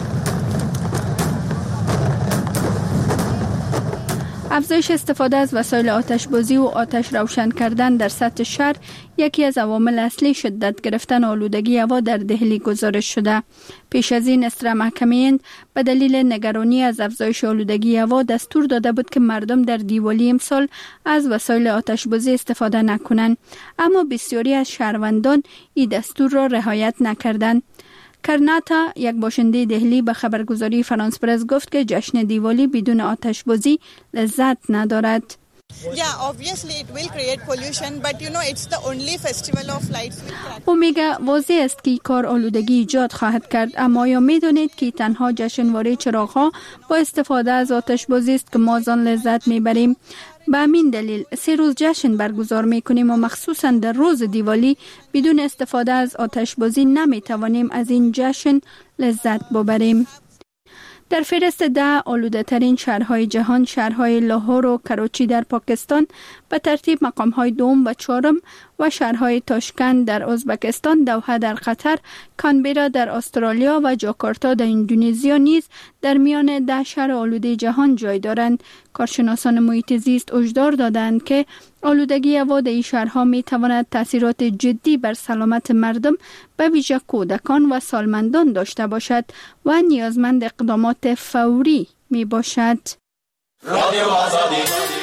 افزایش استفاده از وسایل آتشبازی و آتش روشن کردن در سطح شهر یکی از عوامل اصلی شدت گرفتن آلودگی هوا در دهلی گزارش شده. پیش از این اسرا محکمه هند به دلیل نگرانی از افزایش آلودگی هوا دستور داده بود که مردم در دیوالی امسال از وسایل آتشبازی استفاده نکنند، اما بسیاری از شهروندان این دستور را رعایت نکردند. کرناتا، یک باشنده دهلی، به خبرگزاری فرانس پرس گفت که جشن دیوالی بدون آتشبازی لذت ندارد. Yeah, obviously it will create pollution, but you know it's the only festival of lights. او میگه واضح است که کار آلودگی ایجاد خواهد کرد، اما یا میدونید که تنها جشنواره چراغ‌ها با استفاده از آتشبازی است که ما از آن لذت میبریم؟ به همین دلیل سه روز جشن برگزار میکنیم و مخصوصا در روز دیوالی بدون استفاده از آتشبازی نمیتوانیم از این جشن لذت ببریم. در فهرست ده آلوده ترین شهرهای جهان، شهرهای لاهور و کراچی در پاکستان به ترتیب مقام‌های دوم و چهارم و شهرهای تاشکند در ازبکستان، دوحه در قطر، کانبرا در استرالیا و جاکارتا در اندونزیا نیز در میان ده شهر آلوده جهان جای دارند. کارشناسان محیط زیست هشدار دادند که آلودگی هوا در این شهرها می تواند تاثیرات جدی بر سلامت مردم به ویژه کودکان و سالمندان داشته باشد و نیازمند اقدامات فوری می باشد. رادیو آزادی.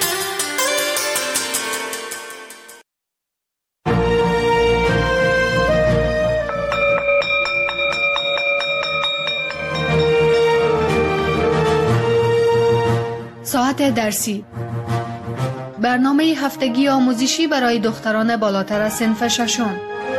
ساعت درسی، برنامه هفتگی آموزشی برای دختران بالاتر از صنف ششم.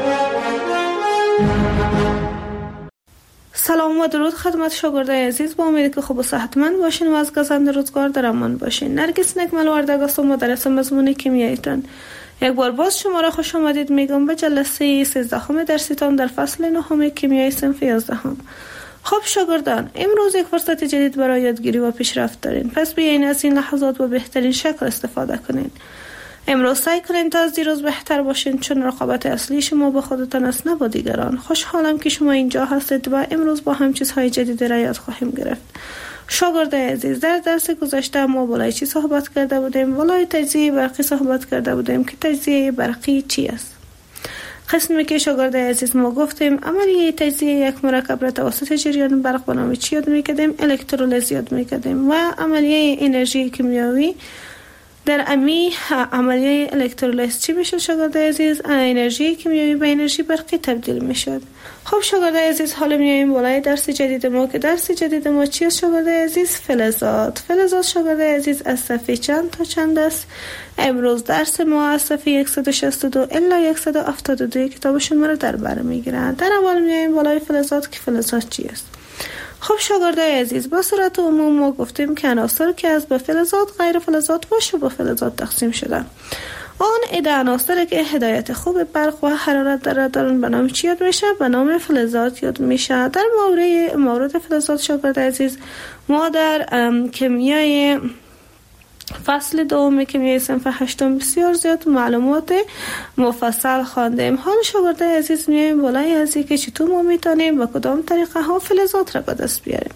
سلام و درود خدمت شاگردای عزیز، با امید که خوب و صحتمند باشین و از گزند روزگار در امان باشین. نرگس نکمل وردگ هستم، مدرس مضمون کیمیایتان. یک بار باز شما را خوش آمدید میگم به جلسه سیزدهم درسیتان در فصل نهم کیمیای صنف یازدهم. خب شاگردان، امروز یک فرصت جدید برای یادگیری و پیشرفت دارین، پس بیاین از این لحظات به بهترین شکل استفاده کنین. امروز سعی کنین تا از دیروز بهتر باشین، چون رقابت اصلی شما با خودتان است نه با دیگران. خوشحالم که شما اینجا هستید و امروز با هم چیزهای جدید را یاد خواهیم گرفت. شاگردای عزیز، در درس گذشته ما بالای چی صحبت کرده بودیم؟ بالای تجزیه برقی صحبت کرده بودیم که تجزیه برقی چی است؟ قسمی که شاگردای عزیز ما گفتیم عملیه تجزیه یک مرکب را توسط جریان برق به نام چی یاد می‌کردیم؟ الکترولیز یاد می‌کردیم. و عملیه انرژی کیمیایی در امی عملیه الکترولیز چی میشه شاگردای عزیز؟ انرژی کیمیایی به انرژی برقی تبدیل میشد. خب شاگردای عزیز، حالا میایم بالای درس جدید ما که درس جدید ما چی است شاگردای عزیز؟ فلزات. فلزات شاگردای عزیز از صفحه چند تا چند است؟ امروز درس ما از صفحه صد و شصت و دو الی صد و هفتاد و دو کتاب شما رو در بر میگیرند. در اول میایم بالای فلزات که فلزات چی است. خب شاگردای عزیز، با صورت عموم ما گفتیم که عناصر که از به فلزات، غیر فلزات و شبه فلزات تقسیم شده. آن عده عناصر که هدایت خوب برق و حرارت دارن به نام چی یاد میشه؟ به نام فلزات یاد میشه. در مورد مورد فلزات شاگردای عزیز، ما در کیمیای فصل دوم کیمیای صنف هشتم بسیار زیاد معلومات مفصل خواندیم. حال شاگردای عزیز میایم بالای از اینکه چطور ما میتونیم با کدام طریقه ها فلزات را به دست بیاریم.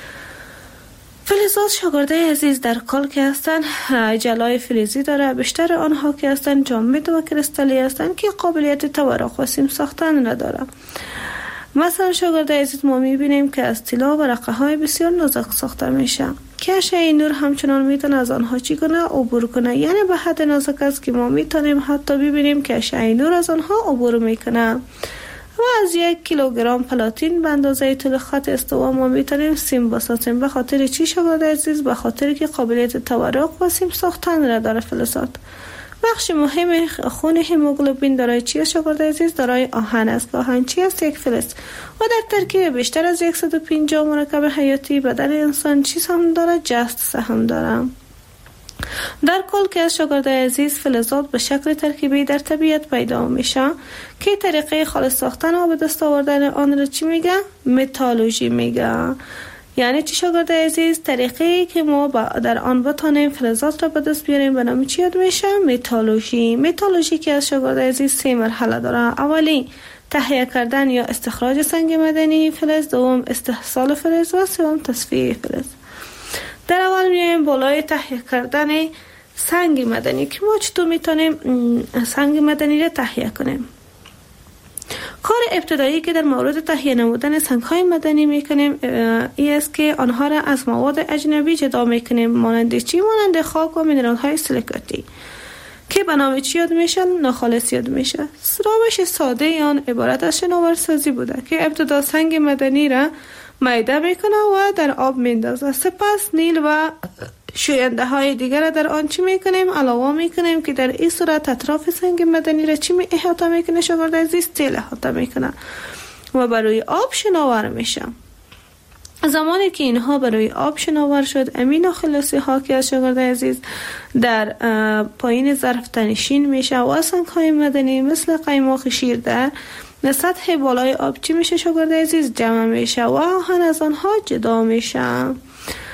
فلزات شاگردای عزیز در کل که هستن جلای فلزی داره، بیشتر آنها که هستن جامد و کریستالی هستن که قابلیت تورق و سیم ساختن نداره. مثلا شاگردای عزیز ما میبینیم که از طلا و رقه های بسیار نازک ساخته میشه که اشعه نور همچنان میتونه از آنها چی کنه؟ عبور کنه. یعنی به حد نازک است که ما میتونیم حتی ببینیم که اشعه نور از آنها عبور میکنه. و از یک کیلوگرم پلاتین به اندازه طول خط استوا ما میتونیم سیم بسازیم. به خاطر چی شاگردای عزیز؟ به خاطر که قابلیت تورق و سیم ساختن را داره فلزات. بخش مهم خون هموگلوبین دارای چی است شاگردای عزیز؟ دارای آهن است. آهن چی است؟ یک فلز. و در ترکیب بیشتر از صد و پنجاه مرکب حیاتی بدن انسان چی سهم داره؟ جست سهم داره. در کل که از شاگردای عزیز، فلزات به شکل ترکیبی در طبیعت پیدا میشه که طریقه خالص ساختن و به دست آوردن آن را چی میگه؟ متالورژی میگه. یعنی چی شاگردای عزیز؟ طریقی که ما در آن بتانیم فلزات را به دست بیاریم به نام چی یاد میشه؟ متالورژی. متالورژی که از شاگردای عزیز سه مرحله داره. اولی تهیه کردن یا استخراج سنگ معدنی فلز، دوم استحصال فلز و سوم تصفیه فلز. در اول میایم بالای تهیه کردن سنگ معدنی که ما چطور میتونیم سنگ معدنی را تهیه کنیم. کار ابتدایی که در مورد تهیه نمودن سنگ های معدنی میکنیم ای است که آنها را از مواد اجنبی جدا میکنیم، مانند چی؟ مانند خاک و مینرال های سیلیکاتی که به نام چی یاد میشن؟ ناخالص یاد میشه. روش ساده آن عبارت از شناورسازی بوده که ابتدا سنگ معدنی را میده میکنه و در آب میندازه، سپس نیل و شوینده های دیگر در آن چی میکنیم؟ علاوه میکنیم که در این صورت اطراف سنگ معدنی را چی می احاطه میکنه شاگرد عزیز؟ تیل احاطه میکنه و برای آب شناور میشه. زمانی که اینها برای آب شناور شد، امین خلاصی ها که از شاگرد عزیز در پایین ظرف تنشین میشه و سنگ های معدنی مثل قیماق شیر در سطح بالای آب چی میشه شاگرد عزیز؟ جمع میشه و آهن از آنها جدا میشه.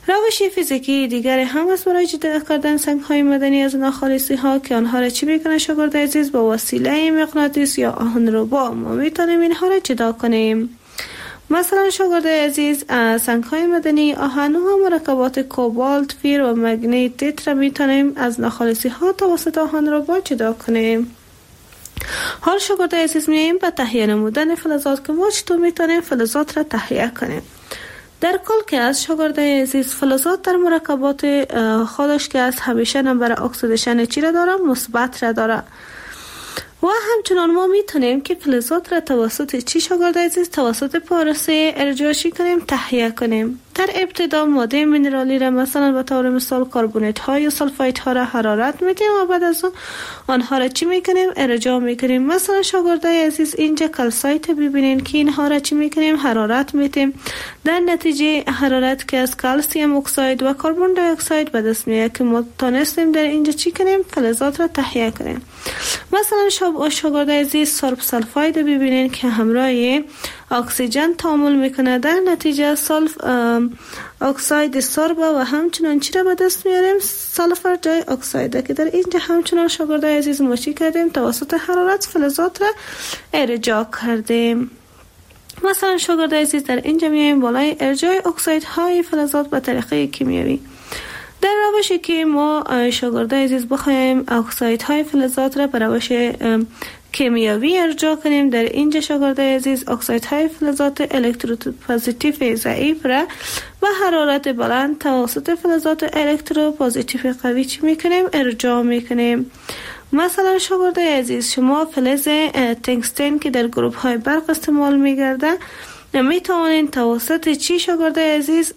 روش فیزیکی دیگر هم است برای جدا کردن سنگ های مدنی از ناخالصی ها که آنها را چی میکنه شاگرد عزیز؟ با وسیله مغناطیس یا آهنربا ما میتونیم اینها را جدا کنیم. مثلا شاگرد عزیز سنگ های مدنی آهن و مرکبات کوبالت، فیر و مگنیت را میتونیم از ناخالصی ها توسط آهنربا جدا کنیم. حال شاگرد عزیز میاییم به تهیه نمودن فلزات که ما چطور میتونیم فلزات را تهیه کنیم. در کل که از شاگرد عزیز فلزات در مرکبات خودش که از همیشه نمبر اکسیدیشن چی را داره؟ مثبت را داره. و همچنان ما میتونیم که فلزات را توسط چی شاگرد عزیز؟ توسط پروسه ارجاعی کنیم، تهیه کنیم. در ابتدا ماده مینرالی را مثلا به طور مثال کربونات ها یا سلفایت ها را حرارت میدیم و بعد از اون آنها را چی میکنیم؟ ارجاع میکنیم. مثلا شاگرد عزیز اینجا کلسایت ببینین که اینها را چی میکنیم؟ حرارت میدیم. در نتیجه حرارت که از کلسیم اکساید و کربن دی اکساید به دست میاد که ما تونستیم در اینجا چی کنیم؟ فلزات را تهیه کنیم. مثلا شاگرد عزیز سرب سلفاید ببینین که همراه اکسیژن تعامل میکنه، در نتیجه سلف اکساید سرب و همچنان چی را به دست میاریم؟ سلفر دی اکساید که در اینجا همچنان شاگرد عزیز ما چی کردیم؟ توسط حرارت فلزات را ارجاع کردیم. مثلا شاگرد عزیز در اینجا میایم بالای ارجاع اکساید های فلزات به طریقه کیمیایی. در روشی که ما شاگرد عزیز بخوایم اکساید های فلزات را به روش کیمیایی ارجاع کنیم، در اینجا شاگرد عزیز اکساید های فلزات الکتروپوزیتیو ضعیف را با حرارت بلند توسط فلزات الکتروپوزیتیو قوی چی میکنیم؟ ارجاع میکنیم. مثلا شاگرد عزیز شما فلز تنگستن که در گروپ های برق استعمال میگرده میتوانید توسط چی شاگرد عزیز؟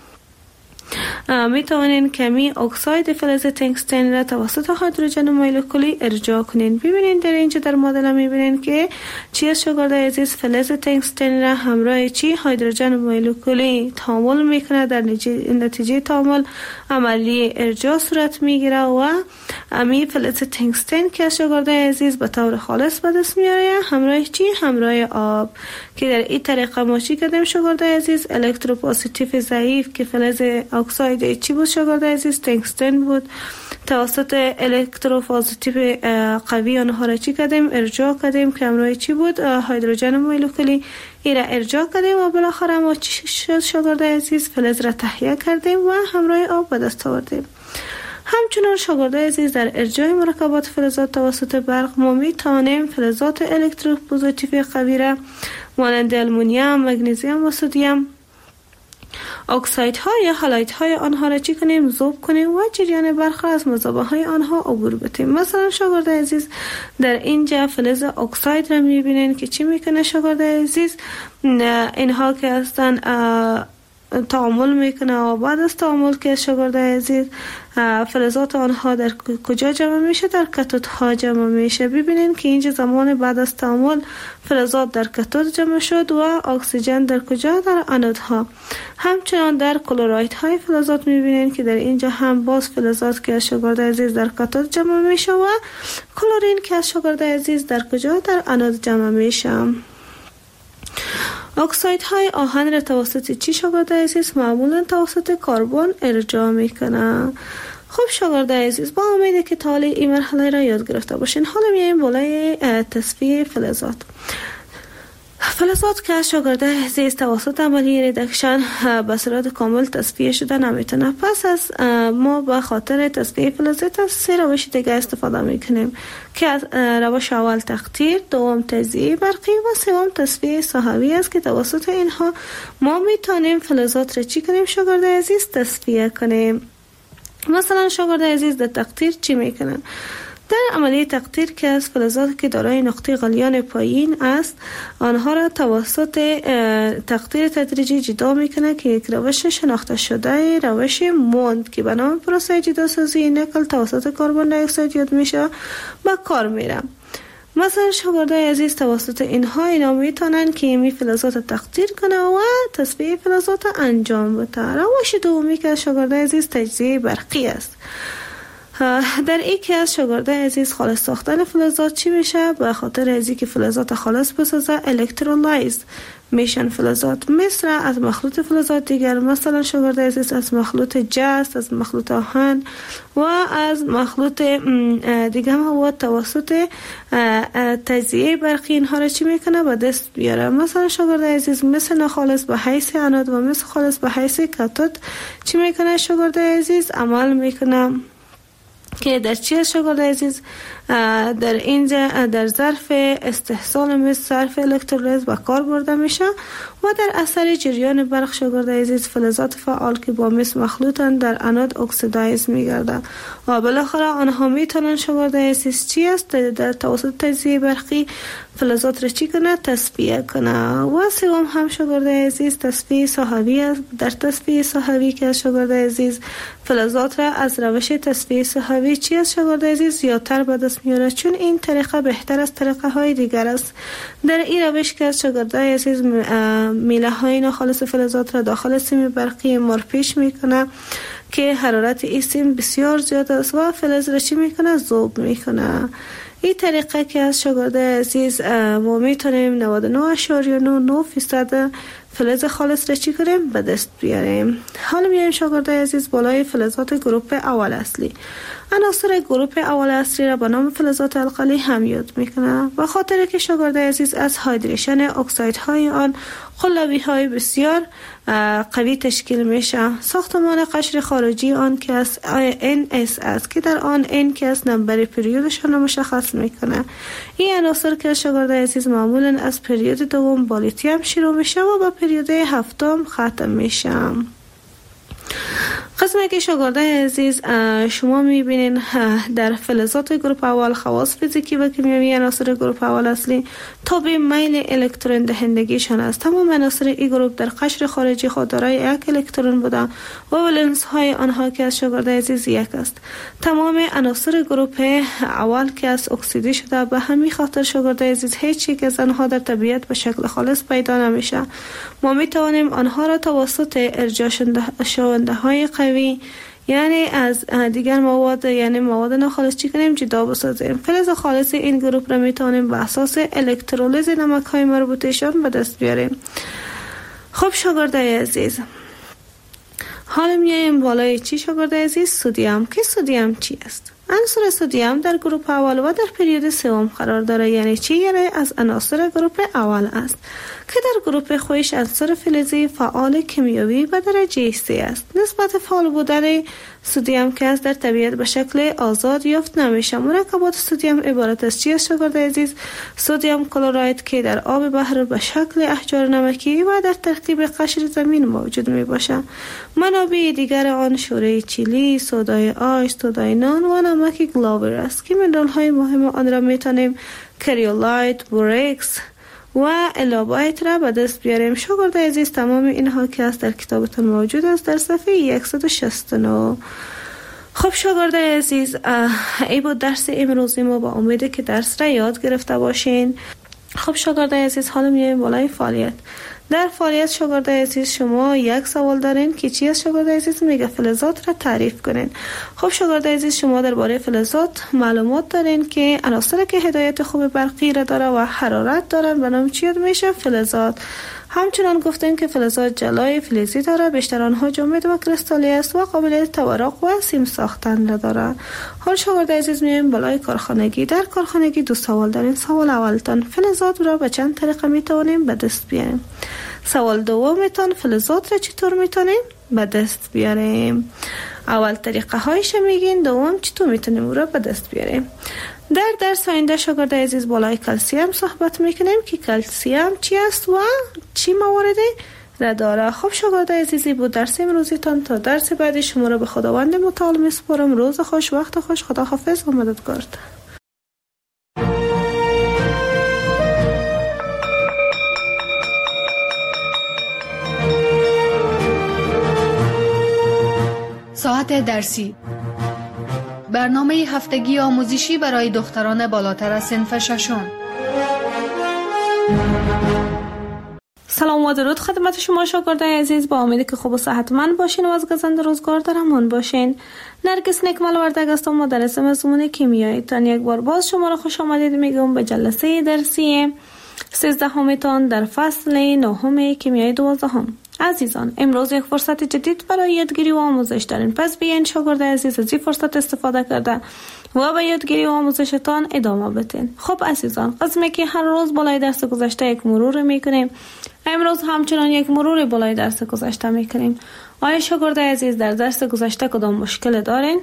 می توانین کمی اکساید فلز تنگستن را توسط هیدروژن مولکولی ارجاع کنین. ببینین در اینجا در مدل میبینین که چی از شاگرد عزیز فلز تنگستن را همراه چی هیدروژن مولکولی تعامل میکنه، در نتیجه تعامل عملی ارجاع صورت میگیره و امی فلز تنگستن که از شاگرد عزیز به طور خالص به دست میاره همراه چی؟ همراه آب که در این طریقه ما چی کردیم شاگرد عزیز؟ الکتروپوزیتیو ضعیف که فلز اکساید چی بود شاگرد عزیز؟ تنگستن بود، توسط الکتروپوزیتیو قوی آنها را چی کردیم؟ ارجاع کردیم که همراه چی بود؟ هیدروژن مولکولی ای را ارجاع کردیم و بالاخره ما چی شد شاگرد عزیز؟ فلز را تهیه کردیم و همراه آب به دست آوردیم. همچنان شاگرد عزیز در ارجاع مرکبات فلزات توسط برق ما می توانیم فلزات الکتروپوزیتیو قوی را مانند آلومینیوم، مگنیزیم و سدیم اکساید ها یا هالایت های آنها را چی کنیم؟ ذوب کنیم و جریان برق را از مذابه های آنها عبور بدیم. مثلا شاگرد عزیز در اینجا فلز اکساید را میبینین که چی میکنه شاگرد عزیز؟ اینها که هستن تعامل میکنه و بعد از تعامل که شاگرد عزیز فلزات آنها در کجا جمع میشه؟ در کاتود ها جمع میشه. ببینین که اینجا زمان بعد از تعامل فلزات در کاتود جمع شد و اکسیژن در کجا؟ در آنود ها. همچنان در کلوراید های فلزات میبینین که در اینجا هم باز فلزات که شاگرد عزیز در کاتود جمع میشه و کلورین که شاگرد عزیز در کجا؟ در آنود جمع میشه. اکساید های آهن را توسط چی شاگرد عزیز؟ معمولا توسط کربن ارجاع میکنه. خب شاگرد عزیز با امیده که تا این مرحله را یاد گرفته باشین، حالا میایم بالای تصفیه فلزات. فلزات که شاگرد عزیز توسط عملیه ریدکشن به صورت کامل تصفیه شده نمیتونه. پس از ما به خاطر تصفیه فلزات از سه روش دیگه استفاده میکنیم که از روش اول تقطیر، دوم تجزیه برقی و سوم تصفیه ساحوی است که توسط اینها ما میتونیم فلزات را چی کنیم شاگرد عزیز؟ تصفیه کنیم. مثلا شاگرد عزیز در تقطیر چی میکنن؟ در عملیه تقطیر که از فلزات که دارای نقطه غلیان پایین است آنها را توسط تقطیر تدریجی جدا میکنه که یک روش شناخته شده روش موند که به نام پروسه جداسازی نکل توسط کربن دی اکساید یاد میشه با کار میره. مثلا شاگرد عزیز توسط اینها اینا میتونن که می فلزات تقطیر کنه و تصفیه فلزات انجام بده. روش دومی که شاگرد عزیز تجزیه برقی است. در این که از شاگرده عزیز خالص ساختن فلزات چی میشه؟ به خاطر از اینکه فلزات خالص بسازه الکترولایز میشن فلزات، مثل از مخلوط فلزات دیگر، مثلا شاگرده عزیز از مخلوط جست، از مخلوط آهن و از مخلوط دیگه مواد توسط تجزیه برقی اینها را چی میکنه؟ به دست بیاره. مثلا شاگرده عزیز مثل ناخالص به حیث انود و مثل خالص به حیث کاتود چی میکنه؟ شاگرده عزیز عمل میکنه که در چی شاگرده عزیز در اینجا در ظرف استحصال مثل صرف الکترولیز به کار برده میشه و در اثر جریان برق شاگرده عزیز فلزات فعال که با مس مخلوطن در انود اکسیدایز میگرده و بالاخره آنها میتونن شاگرده عزیز چی است در توسط تجزیه برقی فلزات را چی کنه؟ تصفیه کنه. و سوم هم شاگرده عزیز تصفیه ساحوی است. در تصفیه ساحوی که شاگرده عزیز فلزات را از روش تصفیه ساحوی چی است شاگرده عزیز زیادتر به دست میاره، چون این طریقه بهتر از طریقه های دیگر است. در این روش که شاگرده عزیز میله های ناخالص فلزات را داخل سیم برقی مرپیش میکنه که حرارت این سیم بسیار زیاد است و فلز را چی میکنه؟ ذوب میکنه. این طریقه که از شاگرده عزیز ما میتونیم نود و نه اشاریه نه نه فیصد فلز خالص را چی کنیم؟ به دست بیاریم. حالا میایم شاگرده عزیز بالای فلزات گروپ اول اصلی. عناصر گروپ اول اصلی را به نام فلزات القلی هم یاد میکنه و خاطر که شاگرده عزیز از هایدریشن اکسایدهای آن قلبی های بسیار قوی تشکیل میشه. ساختمان قشر خارجی آن که از ان اس است که در آن ان که از نمبر پریودشان مشخص میکنه. این عناصر که شاگرده عزیز معمولا از پریود دوم با لیتیوم شروع میشه و با پریود هفتم ختم میشه. قسمی که شاگرده عزیز شما میبینین در فلزات گروپ اول خواص فیزیکی و کیمیایی عناصر گروپ اول اصلی تابع میل الکترون دهندگیشان است. تمام عناصر این گروپ در قشر خارجی خود دارای یک الکترون بوده و ولنس های آنها که از شاگرده عزیز یک است. تمام عناصر گروپ اول که از اکسیدی شده، به همین خاطر شاگرده عزیز هیچ یک از آنها در طبیعت به شکل خالص پیدا نمیشه. ما میتوانیم آنها را توسط ارجاع شونده های قوی یعنی از دیگر مواد یعنی مواد ناخالص چی کنیم؟ جدا بسازیم. فلز خالص این گروپ را میتوانیم به اساس الکترولیز نمک های مربوطهشان به دست بیاریم. خب شاگرده عزیز حالا میایم بالای چی شاگرده عزیز؟ سدیم. که سدیم چی است؟ عنصر سدیم در گروپ اول و در پریود سوم قرار داره. یعنی چی؟ یعنی از عناصر گروپ اول است که در گروپ خودش عنصر فلزی فعال کیمیایی به درجه سه است. نسبت فعال بودن سدیم که از در طبیعت به شکل آزاد یافت نمیشه. مرکبات سدیم عبارت از چی است شاگرده عزیز؟ سدیم کلراید که در آب بحر به شکل احجار نمکی و در ترکیب قشر زمین موجود می باشه. منابع دیگر آن شوره چیلی، سودای آش، سودای نان و نمک گلاور است که منرال های مهم آن را میتونیم کریولایت، بورکس و الابایت را به دست بیاریم. شاگرده عزیز تمام اینها که است در کتابتون موجود است در صفحه صد و شصت و نه. خب شاگرده عزیز ای بود درس امروزی ما، با امید که درس را یاد گرفته باشین. خب شاگرده عزیز حالا میایم بالای فعالیت. در فعالیت شاگرده عزیز شما یک سوال دارین که چی است شاگرده عزیز؟ میگه فلزات را تعریف کنین. خب شاگرده عزیز شما درباره فلزات معلومات دارین که عناصری که هدایت خوب برقی را داره و حرارت دارن به نام چی میشه؟ فلزات. همچنان گفتیم که فلزات جلای فلزی داره، بیشتر آنها جامد و کریستالی است و قابلیت تورق و سیم ساختن را داره. حال شاگرده عزیز میایم بالای کارخانگی. در کارخانگی دو سوال داریم. سوال اولتان فلزات را به چند طریقه میتوانیم به دست بیاریم؟ سوال دومتان فلزات را چطور میتونیم به دست بیاریم؟ اول طریقه هایش میگین، دوم چطور میتونیم او را به دست بیاریم؟ در درس آینده شاگرده عزیز بالای کلسیم صحبت میکنیم که کلسیم چی است و چی مواردی را داره. خب شاگرده عزیزی بود درس امروزیتان. تا درس بعدی شما را به خداوند متعال میسپارم. روز خوش، وقت خوش، خدا حافظ و مددگار. ساعت درسی، برنامه هفتگی آموزشی برای دختران بالاتر از صنف ششم. سلام و درود خدمت شما شاگردای عزیز، با امیدی که خوب و صحتمند باشین و از گزند روزگار در امان باشین. نرگس نکمل وردگ هستم، مدرس مضمون کیمیایی. تان یک بار باز شما را خوش آمدید میگم به جلسه درسی سیزدهمتان در فصل نهم کیمیای دوازدهم. عزیزان، امروز یک فرصت جدید برای یادگیری و آموزش دارین، پس بیاین شاگردای عزیز از این فرصت استفاده کرده و به یادگیری و آموزشتان ادامه بدین. خب عزیزان، قسمی که هر روز بالای درس گذشته یک مرور میکنیم، امروز همچنان یک مرور بالای درس گذشته میکنیم. آیا شاگردای عزیز در درس گذشته کدام مشکل دارین؟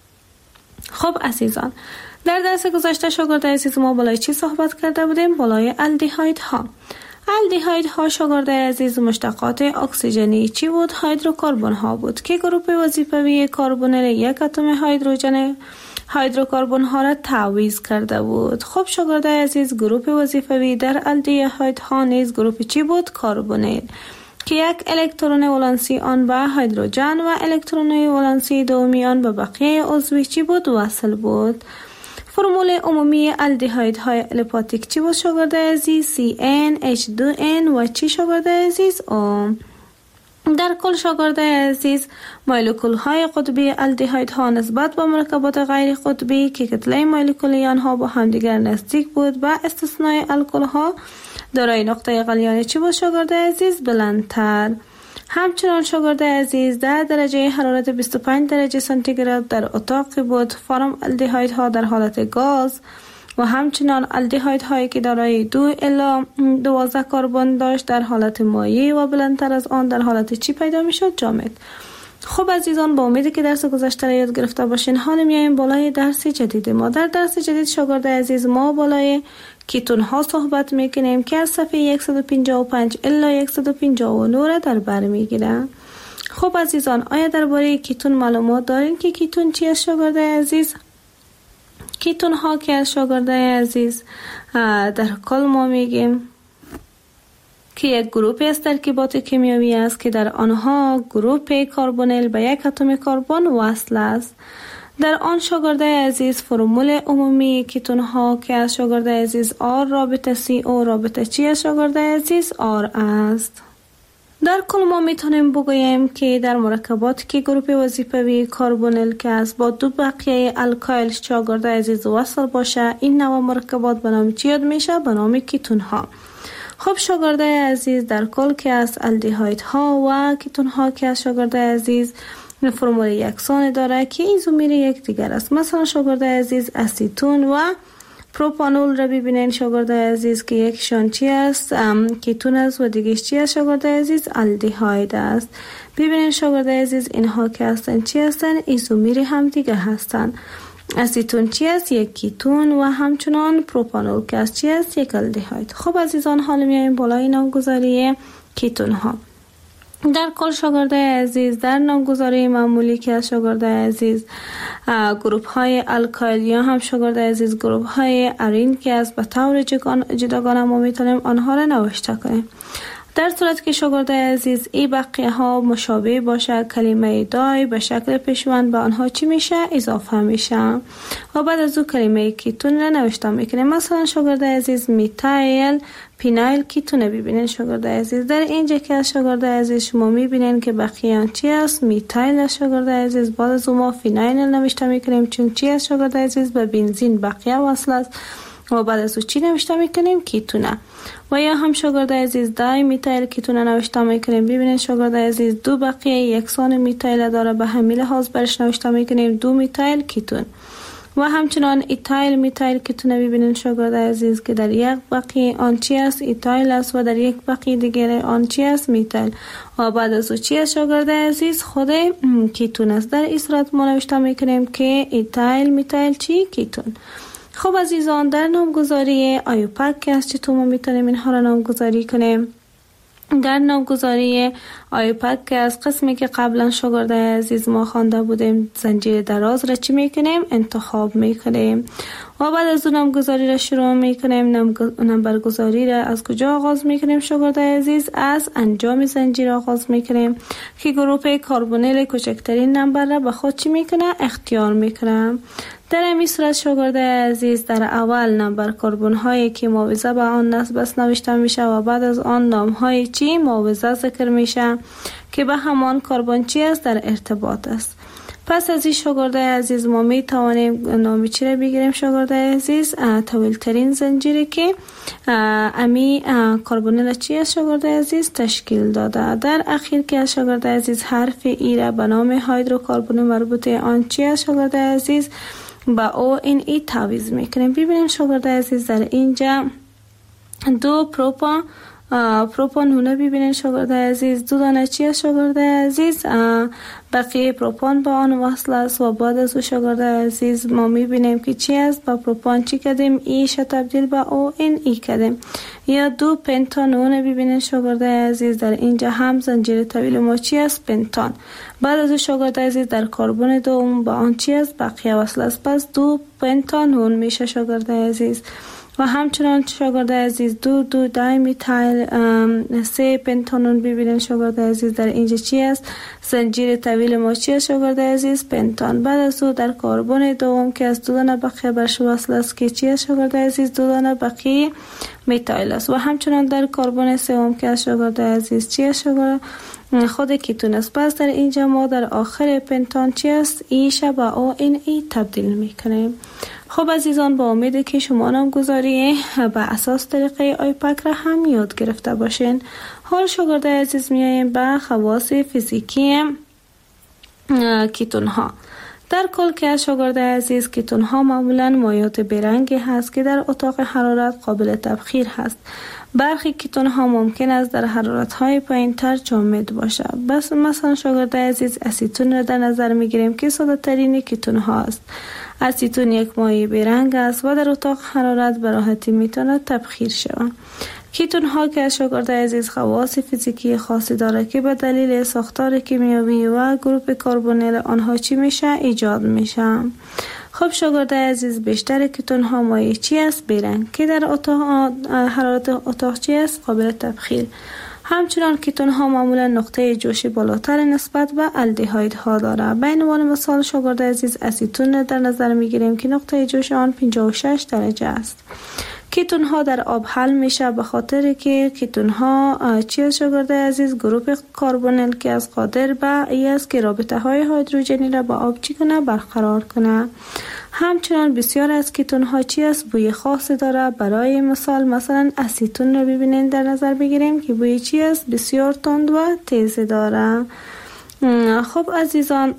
خب عزیزان، در درس گذشته شاگردای عزیز ما بالای چی صحبت کرده بودیم؟ بالای الدیهاید ها. الدیهاید ها شاگردای عزیز مشتقات اکسیژنی چی بود؟ هیدروکربن ها بود که گروه وظیفوی کربونل یک اتم هیدروژن هیدروکربن ها را تعویض کرده بود. خب شاگردای عزیز، گروه وظیفوی در الدیهاید ها نیز گروه چی بود؟ کربونل که یک الکترون ولانسی آن به هیدروژن و الکترون ولانسی دومی آن به بقیه عضوی چی بود؟ وصل بود. فرمول عمومی الدیهاید های الیپاتیک چی بود شاگردای عزیز؟ سی ان اچ دو ان و چی شاگردای عزیز؟ او. در کل شاگردای عزیز، مولکول های قطبی الدیهاید ها نسبت به مرکبات غیر قطبی که کتله مولکولی آنها با همدیگر نزدیک بود، با استثنای الکل ها دارای نقطه غلیان چی بود شاگردای عزیز؟ بلندتر. همچنان شاگردای عزیز، در درجه حرارت بیست و پنج درجه سانتیگراد در اتاق بود. فرم الدیهاید ها در حالت گاز و همچنان الدیهاید هایی که دارای دو الی دوازده کربن داشت در حالت مایع و بلندتر از آن در حالت چی پیدا می شد؟ جامد. خب عزیزان، با امیدی که درس گذشته را یاد گرفته باشین، حالا میایم بالای درس جدید ما. در درس جدید شاگردای عزیز ما بالای کیتون ها صحبت میکنیم که از صفحه صد و پنجاه و پنج الی صد و پنجاه و نه را در بر میگیره. خب عزیزان، آیا درباره کیتون معلومات دارین که کیتون چی است شاگردای عزیز؟ کیتون ها که از شاگردای عزیز در کل ما میگیم که یک گروه از ترکیبات کیمیایی است که در آنها گروه کربونل به یک اتم کربن وصل است. در آن شاگردای عزیز فرمول عمومی کیتون ها که از شاگردای عزیز آر رابطه سی او رابطه چی از شاگردای عزیز؟ آر است. در کل ما میتونیم بگوییم که در مرکبات که گروه وظیفوی کربونل که است با دو بقیه الکایل شاگردای عزیز وصل باشه، این نوع مرکبات به نام چی یاد میشه؟ به نام کیتون ها. خب شاگردای عزیز، در کل که از الدیهاید ها و کیتون ها که از شاگردای عزیز فرمول یکسان داره که ایزومیر یک دیگر است. مثلا شاگردای عزیز اسیتون و پروپانول را ببینین شاگردای عزیز که یکشان چی است؟ کیتون است و دیگه چی است شاگردای عزیز؟ الدیهاید است. ببینین شاگردای عزیز اینها که هستن چی هستن؟ ایزومیر هم دیگه هستن. اسیتون چی است؟ یک کیتون و همچنان پروپانول که است چی است؟ یک الدیهاید. خب عزیزان، حالا میایم بالای نامگذاری کیتون ها. در کل شاگردای عزیز، در نامگذاری معمولی که از شاگردای عزیز گروپ های الکایل یا هم شاگردای عزیز گروپ های ارین که از به طور جداگانه ما میتونیم آنها را نوشته کنیم. در صورت که شاگردای عزیز این بقیه ها مشابه باشه، کلمه دای به شکل پیشوند به آنها چی میشه؟ اضافه میشه و بعد از او کلمه کیتون را نوشته میکنیم. مثلا شاگردای عزیز میتایل پینایل کیتون ببینین شاگردای عزیز. در اینجا که از شاگردای عزیز شما میبینین که بقیه چی است؟ میتایل از شاگردای عزیز، بعد از او ما فینایل نوشته میکنیم چون چی است شاگردای عزیز؟ به بنزین بقیه وصل است و بعد از او چی نوشته میکنیم؟ کیتونه. و یا هم شاگردای عزیز دای میتایل کیتونه نوشته میکنیم. ببینید شاگردای عزیز دو بقیه یکسان میتایل داره، به همین لحاظ برش نوشته میکنیم دو میتایل کیتون. و همچنان ایتایل میتایل کیتونه ببینید شاگردای عزیز که در یک بقیه آن چی است؟ ایتایل است و در یک بقیه دیگر آن چی است؟ میتایل. و بعد از او چی است شاگردای عزیز؟ خود کیتون است. در این صورت ما نوشته میکنیم که ایتایل میتایل چی؟ کیتون. خب عزیزان، در نامگذاری آیوپک که از چطور ما میتونیم اینها را نامگذاری کنیم؟ در نامگذاری آیوپک که از قسمی که قبلا شاگردای عزیز ما خوانده بودیم زنجیر دراز را چی میکنیم؟ انتخاب میکنیم و بعد از اون نامگذاری را شروع میکنیم. نمبرگذاری را از کجا آغاز میکنیم شاگردای عزیز؟ از انجام زنجیر آغاز میکنیم که گروه کربونل کوچکترین نمبر را به خود چی میکنه؟ اختیار میکنه. در این صورت شاگردای عزیز در اول نمبر کربن هایی که معاوضه به آن نسبت نوشته میشه و بعد از آن نام های چی معاوضه ذکر میشه که به همان کربن چی است در ارتباط است. پس از این شاگردای عزیز ما می توانیم نام چی را بگیریم شاگردای عزیز؟ طویل ترین زنجیری که امی کربنل چی است شاگردای عزیز تشکیل داده. در اخیر که از شاگردای عزیز حرف ای را به نام هیدروکربن مربوط آن چی است شاگردای عزیز با او این ای تعویض میکنیم. ببینیم شاگردای عزیز در اینجا دو پروپان پروپان هونه ببینید شاگردای عزیز دو دانه چی است شاگردای عزیز بقیه پروپان با آن وصل است و بعد از او شاگردای عزیز ما میبینیم که چی است با پروپان چی کردیم ایش تبدیل به او این ای کردیم. یا دو پنتان هونه ببینید شاگردای عزیز در اینجا هم زنجیر طویل ما چی است پنتان. بعد از او شاگردای عزیز در کربن دوم با آن چی است بقیه وصل است. پس دو پنتان هون میشه شاگردای عزیز. و همچنان شاگردای عزیز دو دو دای میتایل سه پنتانون ببینید شاگردای عزیز در اینجا چی است زنجیر طویل ما چی است شاگردای عزیز پنتان. بعد از او در کربن دوم که از دو دانه بقیه برش وصل است که چی است شاگردای عزیز دو دانه بقیه میتایل است. و همچنان در کربن سوم که از شاگردای عزیز چی است شاگردای خود کیتون است. پس در اینجا ما در آخر پنتان چی است ایش با او این ای تبدیل میکنیم. خب عزیزان با امید که شما نامگذاری به اساس طریقه آیپک را هم یاد گرفته باشین. حال شاگردای عزیز میاییم به خواص فیزیکی کیتون ها. در کل که از شاگردای عزیز کیتون ها معمولا مایعات برنگی هست که در اتاق حرارت قابل تبخیر هست. برخی کیتون ها ممکن است در حرارت های پایین تر جامد باشد. بس مثلا شاگردای عزیز اسیتون را در نظر میگیریم که ساده ترین کیتون ها است. اسیتون یک مایع برنگ است و در اتاق حرارت به راحتی میتواند تبخیر شود. کیتون ها که از شاگردای عزیز خواص فیزیکی خاصی دارد که به دلیل ساختار کیمیایی و گروپ کربنل آنها چی میشه ایجاد میشه. خب شاگردای عزیز بیشتر کیتون ها مایع چی است برنگ که در اتاق حرارت اتاق چی است قابل تبخیر. همچنان کیتون ها معمولا نقطه جوش بالاتر نسبت به الدهاید ها داره. به عنوان مثال شاگردای عزیز اسیتون در نظر میگیریم که نقطه جوش آن پنجاه و شش درجه است. کیتون ها در آب حل میشه به خاطر که کیتون ها چی است شاگردای عزیز گروپ کربنل که از قادر به ای است که رابطه های هیدروژنی را با آب چی کنه برقرار کنه. همچنان بسیار از کیتون ها چی است بوی خاصی داره. برای مثال مثلا اسیتون رو ببینید در نظر بگیریم که بوی چی است بسیار تند و تیز داره. خب عزیزان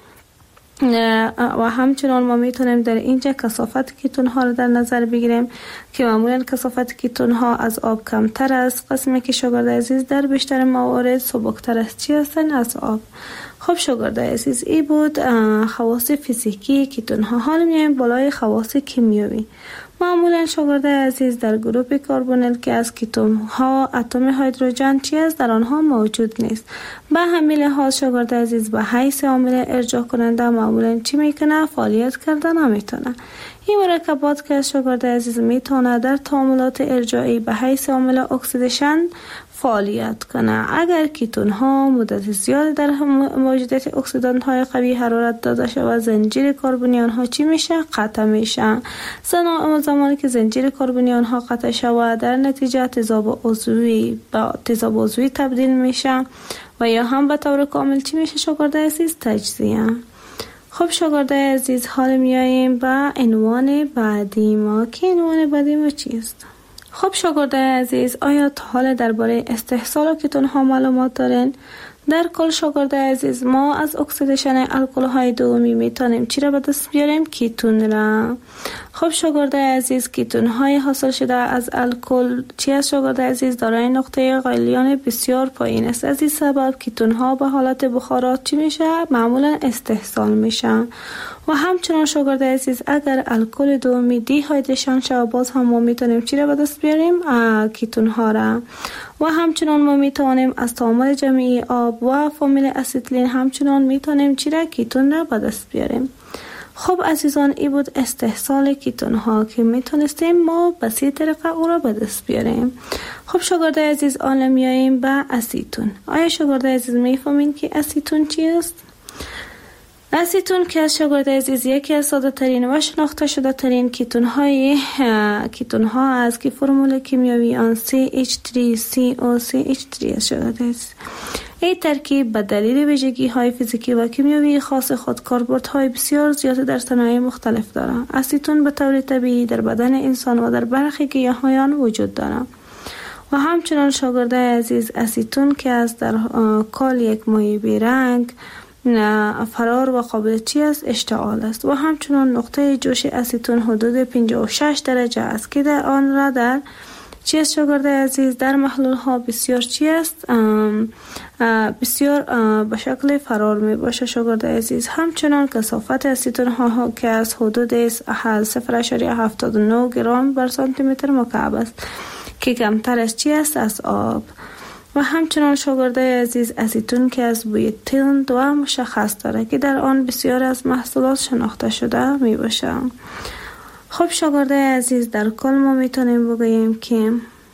و همچنان ما میتونیم در اینجا کثافت کیتون ها رو در نظر بگیریم که معمولا کثافت کیتون ها از آب کمتر است. قسمی که شاگردای عزیز در بیشتر موارد سبکتر است چی هستن از آب. خب شاگردای عزیز ای بود خواص فیزیکی کیتون ها. حالا میایم بالای خواص کیمیایی. معمولا شاگردای عزیز در گروپ کربنل که از کیتون ها اتم هیدروژن چی است در آنها موجود نیست. به همین لحاظ شاگردای عزیز به حیث عامل ارجاع کننده معمولا چی میکنه فعالیت کرده نمیتونه. این مرکبات که از شاگردای عزیز میتونه در تعاملات ارجاعی به حیث عامل اکسیدیشن فعالیت کنه. اگر کیتون ها مدت زیاد در موجودیت اکسیدانت های قوی حرارت داده شود زنجیر کربنی آنها چی میشه قطع میشه. زمانی که زنجیر کربنی آنها قطع شود در نتیجه تضاد عضوی با تضاد عضوی تبدیل میشه و یا هم به طور کامل چی میشه شاگردای عزیز تجزیه. خب شاگردای عزیز حال میاییم به عنوان بعدی ما که عنوان بعدی ما چیست؟ خب شاگردای عزیز آیا تا حال درباره استحصال کیتون ها معلومات دارین؟ در کل شاگردای عزیز ما از اکسیدیشن الکل های دومی میتونیم چی را به دست بیاریم؟ کیتون را. خب شاگردای عزیز کیتون های حاصل شده از الکل چی است شاگردای عزیز دارای نقطه غلیان بسیار پایین است. از این سبب کیتون ها به حالت بخارات چی میشه؟ معمولا استحصال میشن. و همچنان شاگردای عزیز اگر الکل دومی دی هایدریشن شود باز هم ما میتونیم چی را به دست بیاریم؟ کیتون ها را. و همچنان ما میتونیم از تعامل جمعی آب و فامیل اسیتیلین همچنان میتونیم چی را کیتون را به دست بیاریم. خب عزیزان این بود استحصال کیتون ها که میتونستیم ما به سی طریقه او را به دست بیاریم. خب شاگردای عزیز آن میاییم به اسیتون. آیا شاگردای عزیز میفهمین که اسیتون چی است؟ اسیتون که از شاگرد عزیز یکی از ساده ترین و شناخته شده ترین کیتون های کیتون ها است که فرمول کیمیایی آن سی اچ تری سی او سی اچ تری است. شاگرد عزیز این ترکیب به دلیل ویژگی های فیزیکی و کیمیایی خاص خود کاربردهای بسیار زیادی در صنایع مختلف دارد. اسیتون به طور طبیعی در بدن انسان و در برخی گیاهان وجود دارد و همچنان شاگرد عزیز اسیتون که از در کال یک مایع بیرنگ فرار و قابلیتی است اشتعال است و همچنان نقطه جوش اسیتون حدود پنجاه و شش درجه است که در آن را در چی است شاگرد عزیز در محلول ها بسیار چی است بسیار به فرار می باشه. شاگرد عزیز همچنان کثافت اسیتون ها که از حدود صفر ممیز هفتاد و نه گرم بر سانتی متر مکعب است که کمتر از چی است از آب. و همچنان شاگرد عزیز اسیتون که از بوی تند و مشخص داره که در آن بسیار از محصولات شناخته شده می باشه. خب شاگرد عزیز در کل ما میتونیم بگوییم که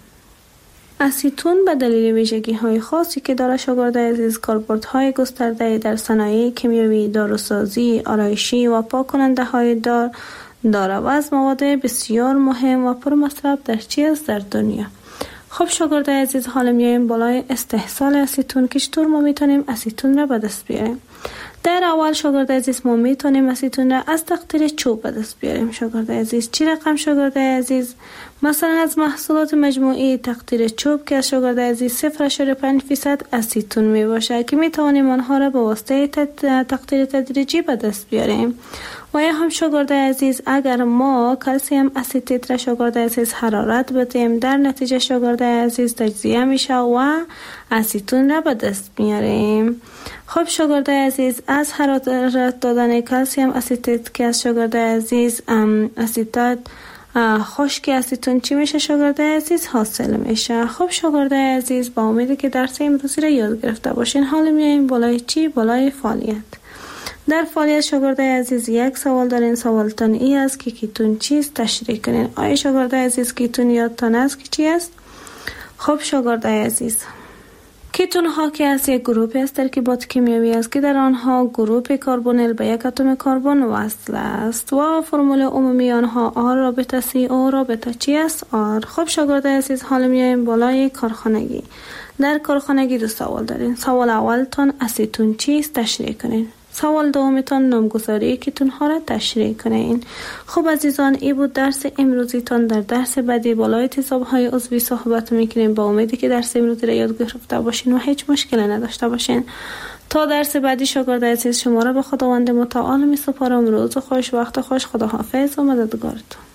اسیتون به دلیل ویژگی های خاصی که داره شاگرد عزیز کاربردهای گسترده در صنایع کیمیایی، داروسازی، آرایشی و پاک کننده های دار داره و از مواد بسیار مهم و پرمصرف در چیز در دنیا. خب شاگرد عزیز حالا میایم بالای استحصال اسیتون که چطور ما میتونیم اسیتون را به دست بیاریم. در اول شاگرد عزیز ما میتونیم اسیتون را از تقطیر چوب به دست بیاریم. شاگرد عزیز چی رقم شاگرد عزیز؟ مثلا از محصولات مجموعی تقطیر چوب که از شاگرد عزیز صفر ممیز پنج درصد اسیتون می باشه که میتوانیم آنها را به واسطه تقطیر تدریجی به دست بیاریم. و یا هم شاگرد عزیز اگر ما کلسیم اسیتیت را شاگرد عزیز حرارت بدیم در نتیجه شاگرد عزیز تجزیه میشه و اسیتون را به دست میاریم. خب شاگرد عزیز از حرارت دادن کلسیم اسیتیت که از شاگرد عزیز اسیتات خشک اسیتون چی میشه شاگرد عزیز حاصل میشه. خب شاگرد عزیز با امیدی که درس امروزی را یاد گرفته باشین حالا میایم بالای چی؟ بالای فعالیت. در فعالیت شاگرد عزیز یک سوال دارین. سوالتان ای است که کیتون چیست تشریح کنین. آیا شاگرد عزیز کیتون یادتان است که چی است؟ خب شاگرد عزیز کیتون ها که از یک گروهی از ترکیبات کیمیایی است که در آنها گروه کربونیل به یک اتم کربن وصل است و فرمول عمومی آنها آر رابطه سی او رابطه چی است؟ آر. خب شاگرد عزیز حالا میایم بالای کارخانگی. در کارخانگی دو سوال دارین. سوال اولتان اسیتون چیست تشریح کنین. سوال دومتان نامگذاری کیتون ها را تشریح کنین. خب عزیزان این بود درس امروزیتان. در درس بعدی بالای تیزاب های عضوی صحبت میکنیم. با امیدی که درس امروزی را یاد گرفته باشین و هیچ مشکلی نداشته باشین. تا درس بعدی شاگرد عزیز شما را به خداوند متعال می سپارم. روز خوش، وقت خوش، خداحافظ و مددگارتون.